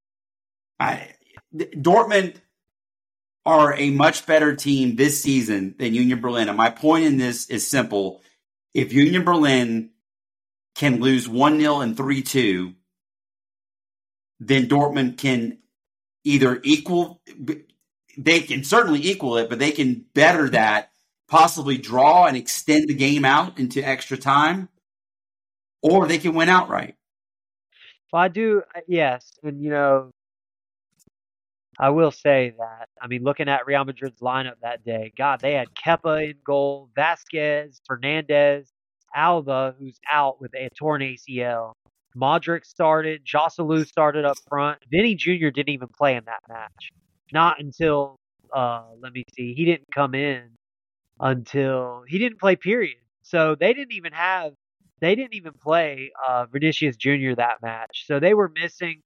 Dortmund are a much better team this season than Union Berlin. And my point in this is simple. If Union Berlin can lose 1-0 and 3-2, then Dortmund can either they can certainly equal it, but they can better that, possibly draw and extend the game out into extra time, or they can win outright. Well, I do, yes. And, I will say that, I mean, looking at Real Madrid's lineup that day, God, they had Kepa in goal, Vasquez, Fernandez, Alba, who's out with a torn ACL. Modric started, Joselu started up front. Vinny Jr. didn't even play in that match. Not until, let me see, he didn't come in until, he didn't play, period. So they didn't even play Vinicius Jr. that match. So they were missing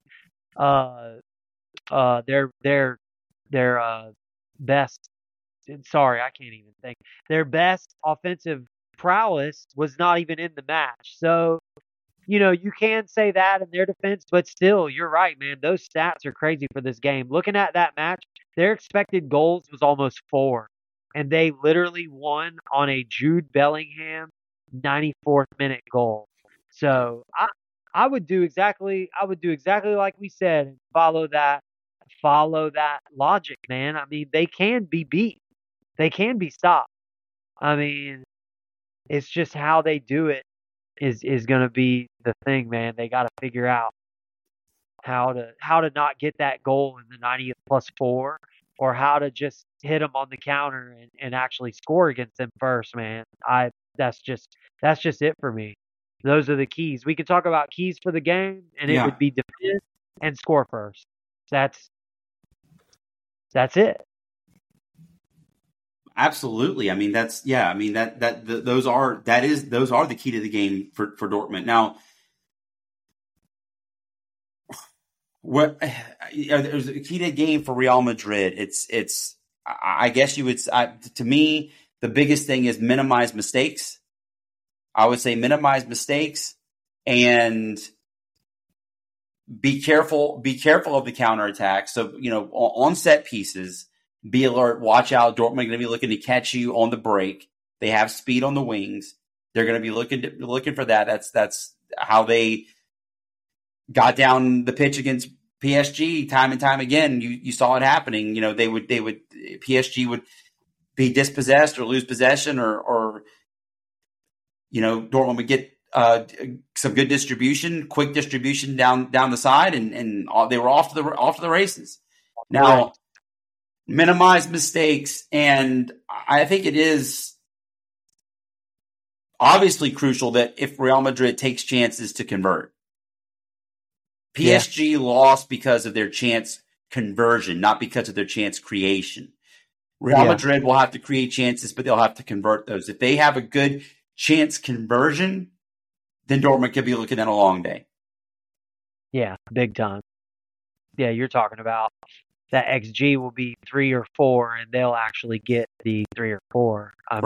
their best, sorry, I can't even think, their best offensive prowess was not even in the match. So, you can say that in their defense, but still, you're right, man. Those stats are crazy for this game. Looking at that match, their expected goals was almost 4, and they literally won on a Jude Bellingham 94th minute goal. So I would do exactly like we said and follow that logic, man. I mean, they can be beat. They can be stopped. I mean, it's just how they do it is going to be the thing, man. They got to figure out how to not get that goal in the 90th plus 4, or how to just hit them on the counter and actually score against them first, man. That's just it for me. Those are the keys. We could talk about keys for the game, and it would be defend and score first. That's it. Absolutely. I mean, those are the key to the game for Dortmund. Now, there's a key to the game for Real Madrid. It's I guess you would, to me, the biggest thing is minimize mistakes. I would say minimize mistakes and be careful of the counterattack. So, on set pieces, be alert, watch out. Dortmund are going to be looking to catch you on the break. They have speed on the wings. They're going to be looking for that. That's how they got down the pitch against PSG time and time again. You saw it happening. PSG would be dispossessed or lose possession, or Dortmund would get some good distribution, quick distribution down the side, and they were off to the races. Now, minimize mistakes, and I think it is obviously crucial that if Real Madrid takes chances to convert. PSG lost because of their chance conversion, not because of their chance creation. Real Madrid will have to create chances, but they'll have to convert those. If they have a good chance conversion, then Dortmund could be looking at a long day. Yeah, big time. Yeah, you're talking about that XG will be 3 or 4, and they'll actually get the 3 or 4. I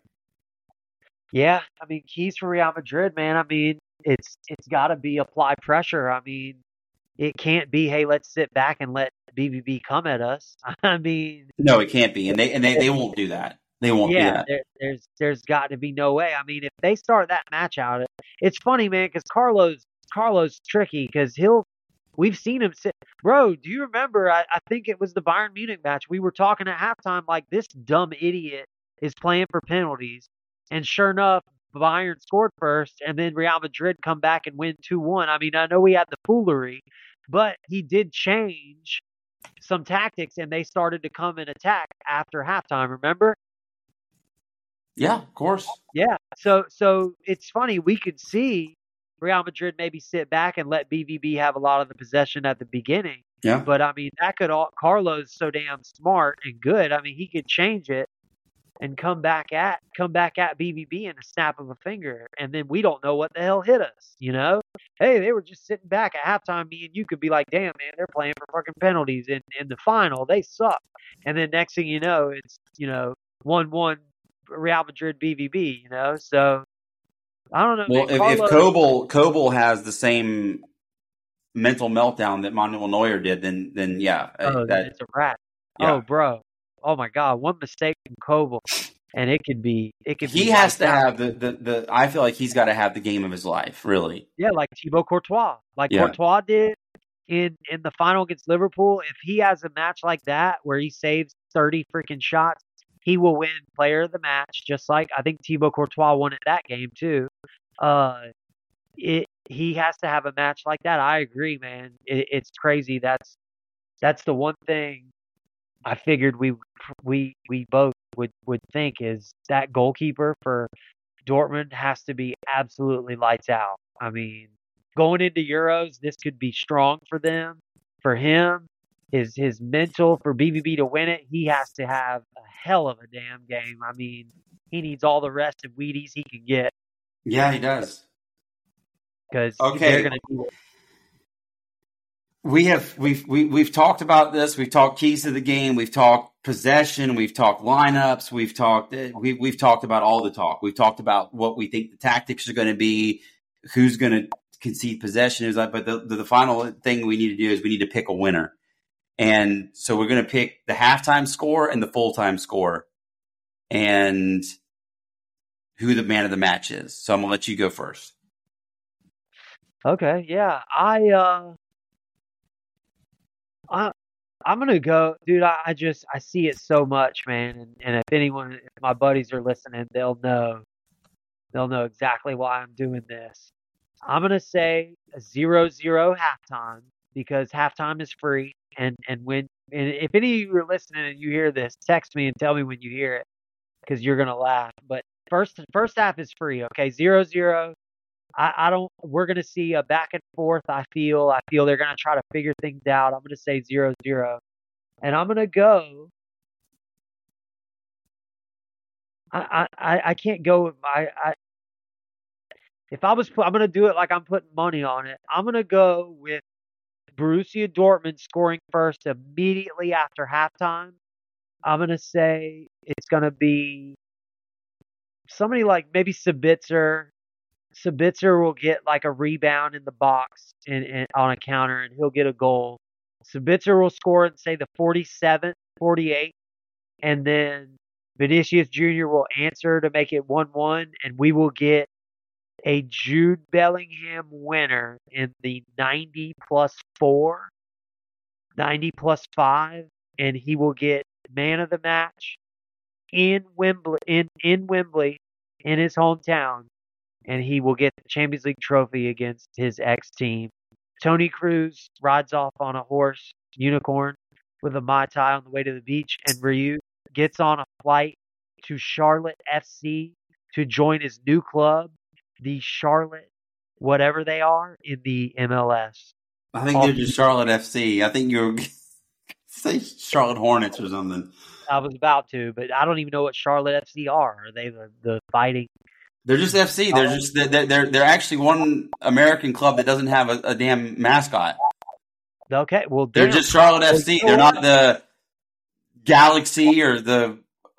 mean, keys for Real Madrid, man. I mean, it's got to be apply pressure. I mean, it can't be, hey, let's sit back and let BVB come at us. I mean, no, it can't be, and they won't do that. They won't do that. There's got to be no way. I mean, if they start that match out, it's funny, man, because Carlos tricky because we've seen him sit. Bro, do you remember? I think it was the Bayern Munich match. We were talking at halftime like this dumb idiot is playing for penalties, and sure enough, Bayern scored first, and then Real Madrid come back and win 2-1. I mean, I know he had the foolery, but he did change some tactics, and they started to come and attack after halftime. Remember? Yeah, of course. Yeah. So it's funny. We could see Real Madrid maybe sit back and let BVB have a lot of the possession at the beginning. Yeah. But I mean, Carlos so damn smart and good. I mean, he could change it and come back at BVB in a snap of a finger, and then we don't know what the hell hit us. Hey, they were just sitting back at halftime. Me and you could be like, damn, man, they're playing for fucking penalties in the final. They suck. And then next thing you know, it's 1-1 Real Madrid BVB. So I don't know. Well, man, if Kobel has the same mental meltdown that Manuel Neuer did, then yeah, it's a wrap. Yeah. Oh, bro. Oh my God, one mistake from Kobel, and it could be. He has to have the. I feel like he's got to have the game of his life, really. Yeah, like Thibaut Courtois, Courtois did in the final against Liverpool. If he has a match like that where he saves 30 freaking shots, he will win Player of the Match. Just like I think Thibaut Courtois won it that game too. He has to have a match like that. I agree, man. It's crazy. That's the one thing I figured we both would think is that goalkeeper for Dortmund has to be absolutely lights out. I mean, going into Euros, this could be strong for them. For him, his mental, for BVB to win it, he has to have a hell of a damn game. I mean, he needs all the rest of Wheaties he can get. Yeah, he does. Because they're going to do it. We've talked about this. We've talked keys to the game. We've talked possession. We've talked lineups. We've talked about all the talk. We've talked about what we think the tactics are going to be, who's going to concede possession. But the final thing we need to do is we need to pick a winner. And so we're going to pick the halftime score and the full-time score and who the man of the match is. So I'm going to let you go first. Okay, yeah. I'm gonna go, dude. I see it so much, man. And if my buddies are listening, they'll know exactly why I'm doing this. I'm gonna say a 0-0 halftime because halftime is free. And if any of you are listening and you hear this, text me and tell me when you hear it because you're gonna laugh. But first half is free. Okay, 0-0. We're going to see a back and forth. I feel they're going to try to figure things out. I'm going to say 0-0. And I'm going to go. I can't go with I'm going to do it like I'm putting money on it. I'm going to go with Borussia Dortmund scoring first immediately after halftime. I'm going to say it's going to be somebody like maybe Sabitzer. Sabitzer will get like a rebound in the box and on a counter, and he'll get a goal. Sabitzer will score in, say, the 47th, 48th, and then Vinicius Jr. will answer to make it 1-1, and we will get a Jude Bellingham winner in the 90 plus 4, 90 plus 5, and he will get man of the match in Wembley, in Wembley, in his hometown. And he will get the Champions League trophy against his ex-team. Toni Kroos rides off on a horse, unicorn, with a Mai Tai on the way to the beach, and Ryu gets on a flight to Charlotte FC to join his new club, the Charlotte, whatever they are, in the MLS. I think they're just Charlotte FC. I think you're say Charlotte Hornets or something. I was about to, but I don't even know what Charlotte FC are. Are they the fighting? They're just FC. They're actually one American club that doesn't have a damn mascot. Okay, well, they're just Charlotte FC. They're not the Galaxy or the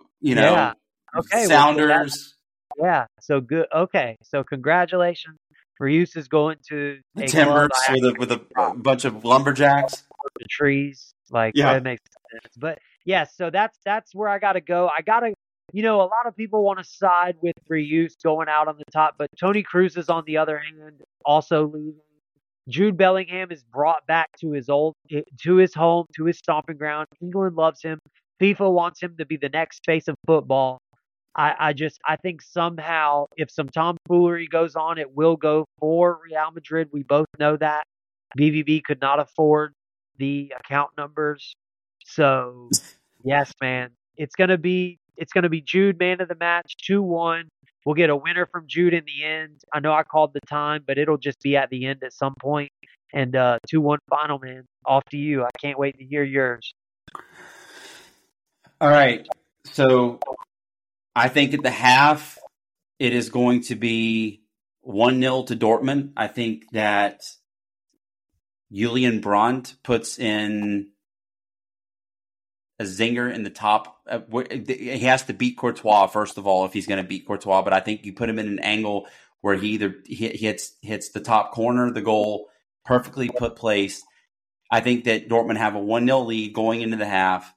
Sounders. Yeah. So good. Okay. So congratulations. Reuse is going to the Timbers with a bunch of lumberjacks. The trees, that makes sense. But yeah, so that's where I got to go. A lot of people want to side with Reuse going out on the top, but Toni Kroos is on the other hand also leaving. Jude Bellingham is brought back to his home, to his stomping ground. England loves him. FIFA wants him to be the next face of football. I think somehow if some tomfoolery goes on, it will go for Real Madrid. We both know that. BVB could not afford the account numbers. So, yes, man, it's going to be Jude man of the match, 2-1. We'll get a winner from Jude in the end. I know I called the time, but it'll just be at the end at some point. And 2-1 final, man. Off to you. I can't wait to hear yours. All right. So I think at the half, it is going to be 1-0 to Dortmund. I think that Julian Brandt puts in a zinger in the top. He has to beat Courtois, first of all, if he's going to beat Courtois. But I think you put him in an angle where he either hits the top corner of the goal, perfectly put place. I think that Dortmund have a 1-0 lead going into the half.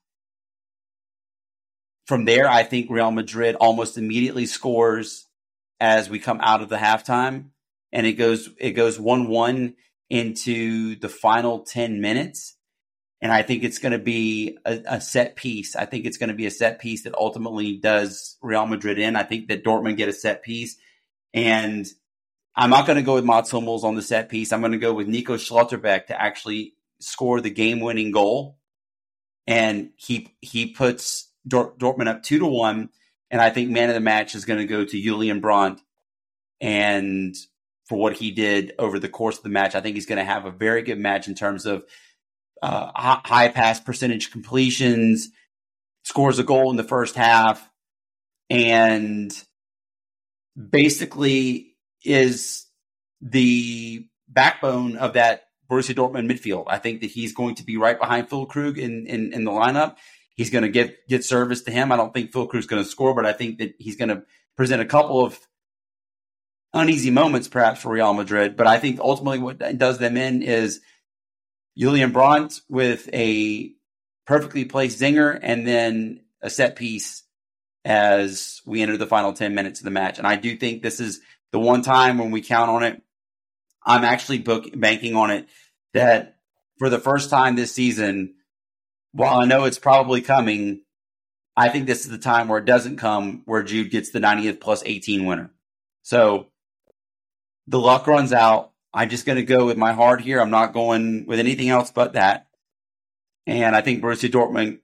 From there, I think Real Madrid almost immediately scores as we come out of the halftime, and it goes 1-1 into the final 10 minutes. And I think it's going to be a set piece. I think it's going to be a set piece that ultimately does Real Madrid in. I think that Dortmund get a set piece. And I'm not going to go with Mats Hummels on the set piece. I'm going to go with Nico Schlotterbeck to actually score the game-winning goal. And he puts Dortmund up 2-1, and I think man of the match is going to go to Julian Brandt. And for what he did over the course of the match, I think he's going to have a very good match in terms of high pass percentage completions, scores a goal in the first half, and basically is the backbone of that Borussia Dortmund midfield. I think that he's going to be right behind Füllkrug in the lineup. he's going to get service to him. I don't think Füllkrug's going to score, but I think that he's going to present a couple of uneasy moments perhaps for Real Madrid. But I think ultimately what does them in is Julian Brandt with a perfectly placed zinger and then a set piece as we enter the final 10 minutes of the match. And I do think this is the one time when we count on it. I'm actually banking on it that for the first time this season, while I know it's probably coming, I think this is the time where it doesn't come, where Jude gets the 90th plus 18 winner. So the luck runs out. I'm just going to go with my heart here. I'm not going with anything else but that. And I think Borussia Dortmund,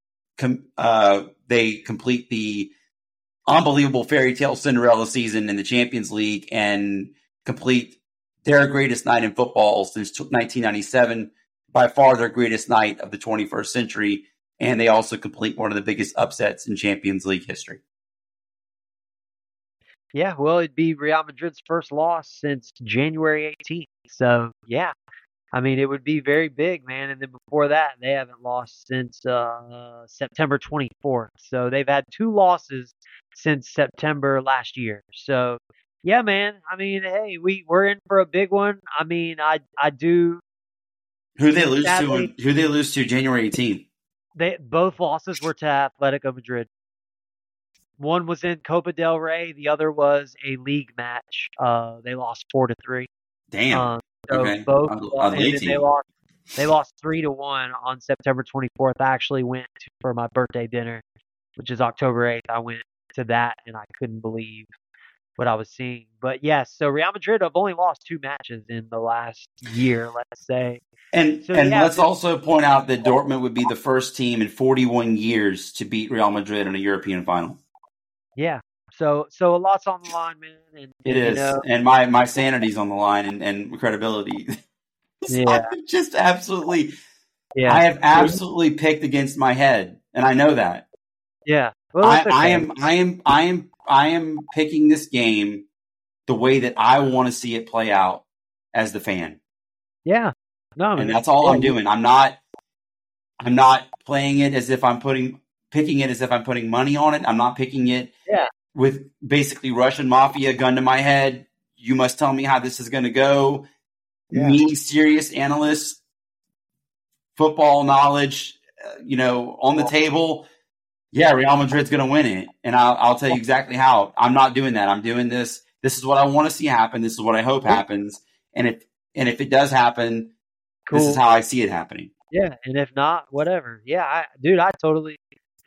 they complete the unbelievable fairy tale Cinderella season in the Champions League and complete their greatest night in football since 1997, by far their greatest night of the 21st century. And they also complete one of the biggest upsets in Champions League history. Yeah, well, it'd be Real Madrid's first loss since January 18th. So, yeah, I mean, it would be very big, man. And then before that, they haven't lost since September 24th. So they've had 2 losses since September last year. So, yeah, man. I mean, hey, we're in for a big one. I mean, I do. Who they lose to January 18th? Both losses were to Atletico Madrid. One was in Copa del Rey. The other was a league match. They lost 4-3. Damn. So okay. both, and then they lost 3-1 on September 24th. I actually went for my birthday dinner, which is October 8th. I went to that, and I couldn't believe what I was seeing. But yes, so Real Madrid have only lost 2 matches in the last year, let's say. And let's also point out that Dortmund would be the first team in 41 years to beat Real Madrid in a European final. Yeah. So a lot's on the line, man. And it is. And my sanity's on the line and credibility. Yeah. Just absolutely. Yeah. I have absolutely picked against my head, and I know that. Yeah. Well, I am picking this game the way that I want to see it play out as the fan. Yeah. No, and that's all I'm doing. I'm not playing it as if picking it as if I'm putting money on it. I'm not picking it with basically Russian mafia gun to my head. You must tell me how this is going to go. Yeah. Me, serious analyst, football knowledge, on the table. Yeah, Real Madrid's going to win it. And I'll tell you exactly how. I'm not doing that. I'm doing this. This is what I want to see happen. This is what I hope happens. And if it does happen, cool. This is how I see it happening. Yeah, and if not, whatever. Yeah, I totally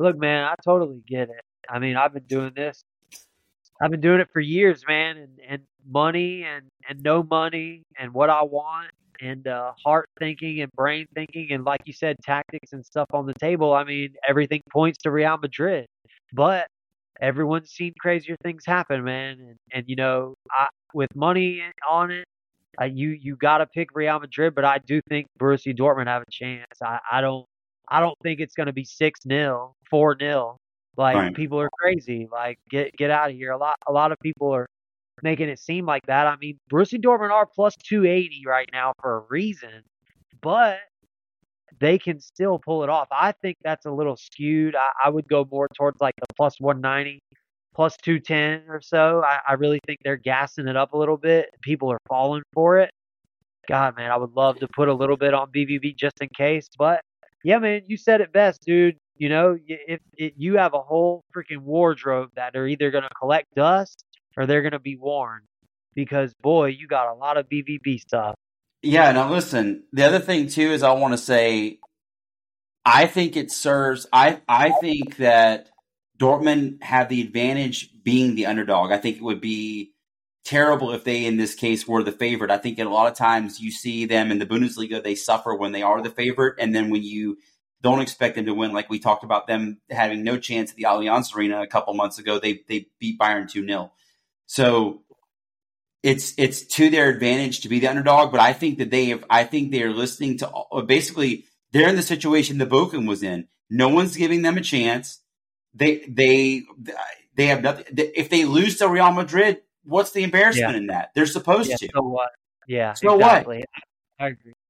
get it. I mean, I've been doing this. I've been doing it for years, man, and money and no money and what I want and heart thinking and brain thinking and, like you said, tactics and stuff on the table. I mean, everything points to Real Madrid, but everyone's seen crazier things happen, man. And with money on it, you got to pick Real Madrid, but I do think Borussia Dortmund have a chance. I don't think it's going to be 6-0, 4-0. Like, right. People are crazy. Like, get out of here. A lot of people are making it seem like that. I mean, Borussia Dortmund are plus 280 right now for a reason, but they can still pull it off. I think that's a little skewed. I would go more towards like the plus 190, plus 210 or so. I really think they're gassing it up a little bit. People are falling for it. God, man, I would love to put a little bit on BVB just in case. But, yeah, man, you said it best, dude. If you have a whole freaking wardrobe that are either going to collect dust or they're going to be worn. Because, boy, you got a lot of BVB stuff. Yeah, now listen, the other thing, too, is I want to say, I think it serves, I think that Dortmund have the advantage being the underdog. I think it would be terrible if they, in this case, were the favorite. I think a lot of times you see them in the Bundesliga, they suffer when they are the favorite, and then when you don't expect them to win, like we talked about them having no chance at the Allianz Arena a couple months ago, they beat Bayern 2-0. So it's to their advantage to be the underdog, but I think that they are listening to, basically, they're in the situation that Bochum was in. No one's giving them a chance. They have nothing. If they lose to Real Madrid, what's the embarrassment in that? They're supposed to. So what? Yeah. So exactly. what? I agree.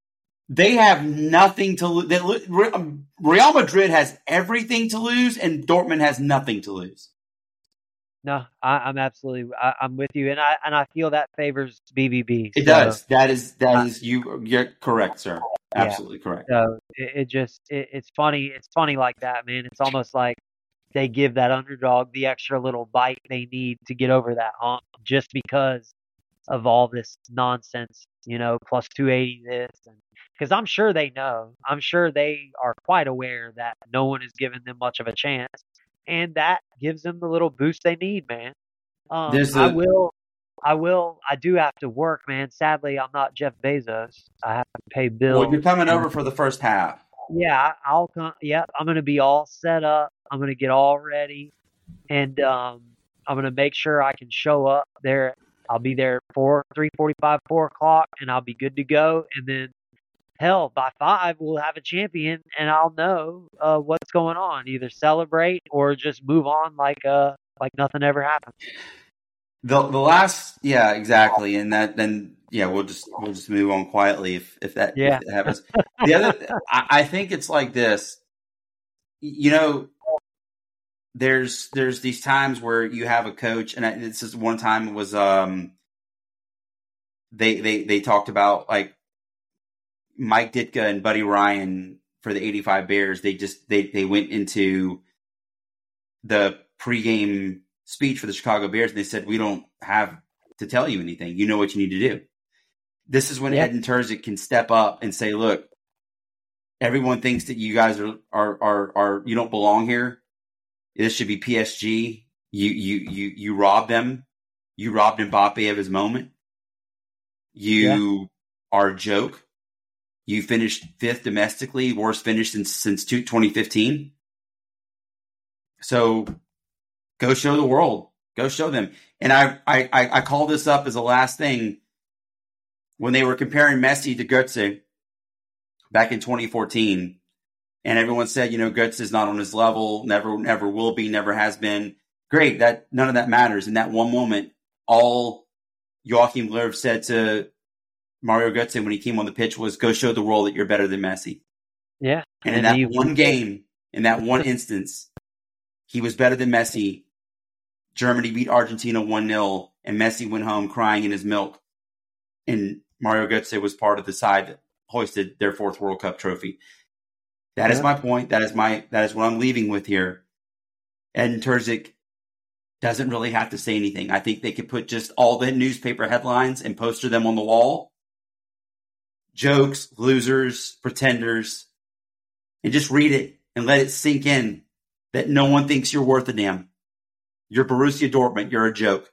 They have nothing to lose. Real Madrid has everything to lose, and Dortmund has nothing to lose. No, I'm absolutely. I'm with you, and I feel that favors BVB. It does. That is you. You're correct, sir. Absolutely correct. So it's funny. It's funny like that, man. It's almost like they give that underdog the extra little bite they need to get over that hump, just because of all this nonsense, plus 280 this, and because I'm sure they know. I'm sure they are quite aware that no one is giving them much of a chance, and that gives them the little boost they need, man. I do have to work, man. Sadly, I'm not Jeff Bezos. I have to pay bills. Well, you're coming over for the first half. Yeah, I'll come. Yeah, I'm gonna be all set up. I'm gonna get all ready, and I'm gonna make sure I can show up there. I'll be there 3:45, 4 o'clock, and I'll be good to go. And then, hell, by 5 we'll have a champion, and I'll know what's going on. Either celebrate or just move on like nothing ever happened. The last, yeah, exactly, and then we'll just move on quietly if that happens. The other, I think it's like this, there's these times where you have a coach, and this is one time it was they talked about like Mike Ditka and Buddy Ryan for the '85 Bears. They went into the pregame speech for the Chicago Bears, and they said, "We don't have to tell you anything. You know what you need to do." This is when Edin Terzic can step up and say, "Look, everyone thinks that you guys are you don't belong here. This should be PSG. You robbed them. You robbed Mbappe of his moment. You are a joke. You finished 5th domestically, worst finish since 2015. So go show the world. Go show them." And I call this up as a last thing. When they were comparing Messi to Götze back in 2014, and everyone said, Götze is not on his level, never will be, never has been. Great, that none of that matters. In that one moment, all Joachim Löw said to Mario Götze when he came on the pitch was, "Go show the world that you're better than Messi." Yeah. And in that one game, in that one instance, he was better than Messi. Germany beat Argentina 1-0, and Messi went home crying in his milk. And Mario Götze was part of the side that hoisted their 4th World Cup trophy. That is my point. That is what I'm leaving with here. Edin Terzic doesn't really have to say anything. I think they could put just all the newspaper headlines and poster them on the wall. Jokes, losers, pretenders, and just read it and let it sink in that no one thinks you're worth a damn. You're Borussia Dortmund. You're a joke.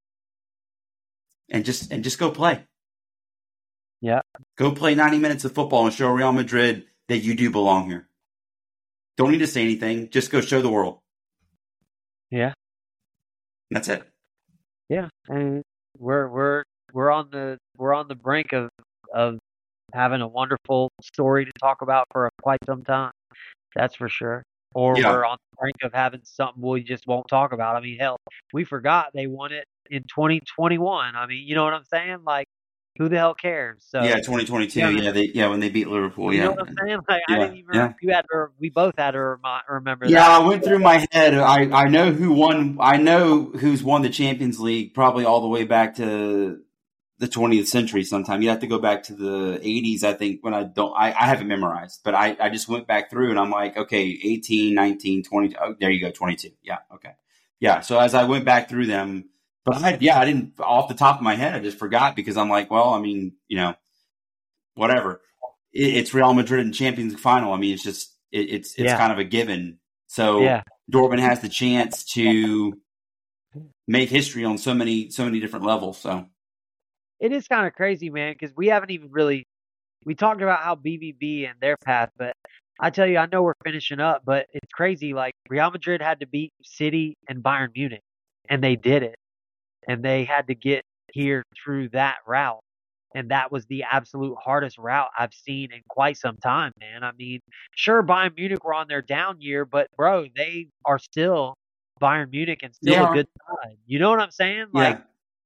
And just go play. Yeah. Go play 90 minutes of football and show Real Madrid that you do belong here. Don't need to say anything. Just go show the world. Yeah. That's it. Yeah. And we're on the brink of having a wonderful story to talk about for quite some time. That's for sure. Or we're on the brink of having something we just won't talk about. I mean, hell, we forgot they won it in 2021. I mean, you know what I'm saying? Like, who the hell cares? So 2022. When they beat Liverpool. You know what I'm saying? Like, I didn't even. We both had to remember that. Yeah, I went through my head. I know who won. I know who's won the Champions League probably all the way back to the 20th century. Sometime you have to go back to the 80s. I think when I have it memorized, but I just went back through and I'm like, okay, 18, 19, 20. Oh, there you go, 22. Yeah, okay, yeah. So as I went back through them. But I didn't, off the top of my head, I just forgot because I'm like, well, I mean, whatever. It's Real Madrid in Champions League final. I mean, it's just, it's kind of a given. So Dortmund has the chance to make history on so many different levels. So it is kind of crazy, man, because we haven't even we talked about how BVB and their path, but I tell you, I know we're finishing up, but it's crazy. Like Real Madrid had to beat City and Bayern Munich, and they did it. And they had to get here through that route. And that was the absolute hardest route I've seen in quite some time, man. I mean, sure, Bayern Munich were on their down year, but, bro, they are still Bayern Munich and still a good side. You know what I'm saying? Like,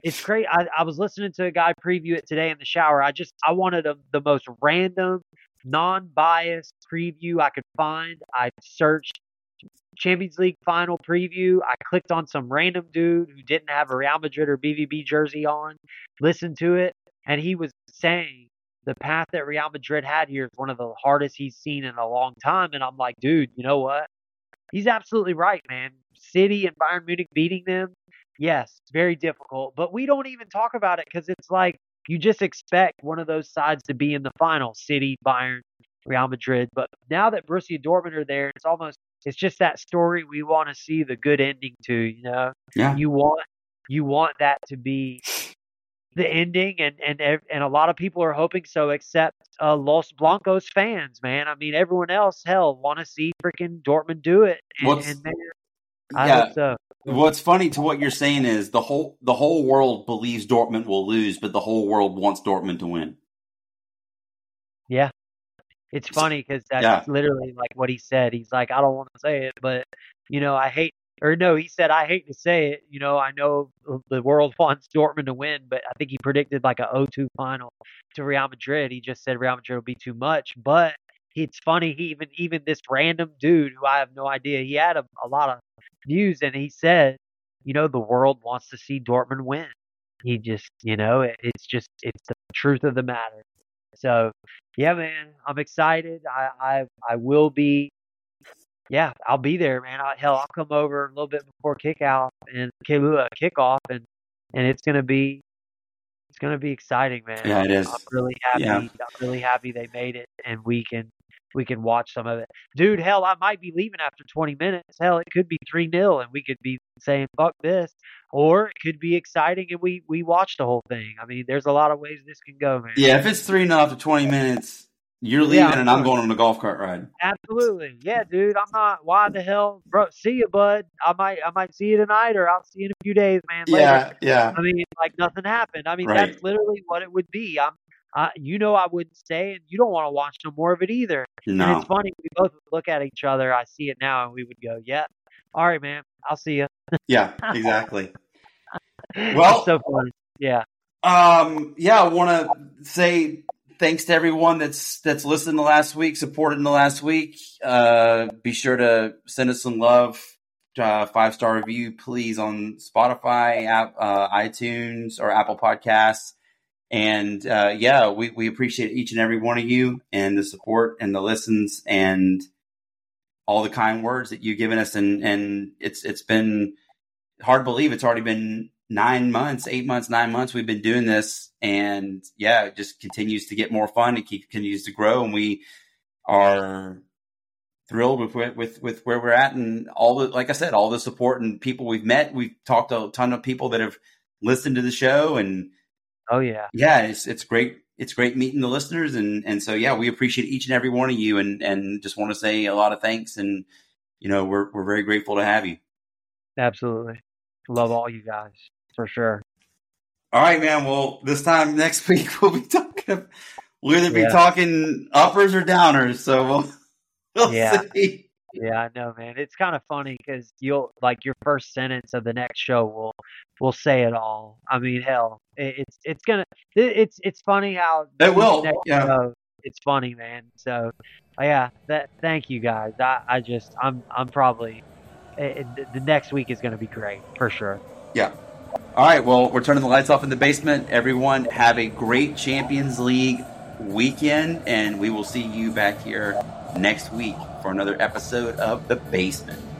It's great. I was listening to a guy preview it today in the shower. I wanted the most random, non-biased preview I could find. I searched Champions League final preview. I clicked on some random dude who didn't have a Real Madrid or BVB jersey on, listened to it, and he was saying the path that Real Madrid had here is one of the hardest he's seen in a long time. And I'm like, dude, you know what? He's absolutely right, man. City and Bayern Munich beating them, yes, very difficult. But we don't even talk about it because it's like you just expect one of those sides to be in the final, City, Bayern, Real Madrid. But now that Borussia Dortmund are there, it's just that story we want to see the good ending to, you know? Yeah. You want that to be the ending, and a lot of people are hoping so, except Los Blancos fans, man. I mean, everyone else, hell, want to see freaking Dortmund do it. And man, I hope so. What's funny to what you're saying is the whole world believes Dortmund will lose, but the whole world wants Dortmund to win. Yeah. It's funny because that's literally like what he said. He's like, I don't want to say it, but, you know, he said, I hate to say it. You know, I know the world wants Dortmund to win, but I think he predicted like a 0-2 final to Real Madrid. He just said Real Madrid will be too much. But it's funny, he even this random dude who I have no idea, he had a lot of views, and he said, you know, the world wants to see Dortmund win. He just, you know, it's the truth of the matter. So, yeah, man, I'm excited. I will be. Yeah, I'll be there, man. I'll come over a little bit before kickoff, and it's gonna be exciting, man. Yeah, it is. I'm really happy. Yeah. I'm really happy they made it, and we can watch some of it. Dude, hell, I might be leaving after 20 minutes. Hell, it could be 3-0, and we could be saying fuck this, or it could be exciting, and we watch the whole thing. I mean, there's a lot of ways this can go, man. Yeah, if it's 3-0 after 20 minutes. You're leaving, and I'm going on the golf cart ride. Absolutely, yeah, dude. I'm not. Why the hell, bro? See you, bud. I might see you tonight, or I'll see you in a few days, man. Later. Yeah. I mean, like nothing happened. I mean, right. That's literally what it would be. You know, I wouldn't stay, and you don't want to watch no more of it either. No. And it's funny. We both look at each other. I see it now, and we would go, "Yeah, all right, man. I'll see you." Yeah, exactly. Well, so funny. Yeah. I want to say thanks to everyone that's listened the last week, supported in the last week. Be sure to send us some love, 5-star review, please, on Spotify, iTunes, or Apple Podcasts. And we appreciate each and every one of you, and the support and the listens and all the kind words that you've given us. And it's been hard to believe it's already been 9 months, 8 months, 9 months we've been doing this, and it just continues to get more fun. It continues to grow, and we are thrilled with where we're at, and like I said, all the support and people we've met. We've talked to a ton of people that have listened to the show, and it's great. It's great meeting the listeners, and so we appreciate each and every one of you, and just want to say a lot of thanks, and we're very grateful to have you. Absolutely, love all you guys. For sure. All right, man. Well, this time next week we'll either be talking uppers or downers. So we'll see. Yeah, I know, man. It's kind of funny because you'll your first sentence of the next show will say it all. I mean, hell, it's funny how it will. Yeah, show, it's funny, man. So thank you guys. I'm probably the next week is going to be great for sure. Yeah. All right, well, we're turning the lights off in the basement. Everyone, have a great Champions League weekend, and we will see you back here next week for another episode of The Basement.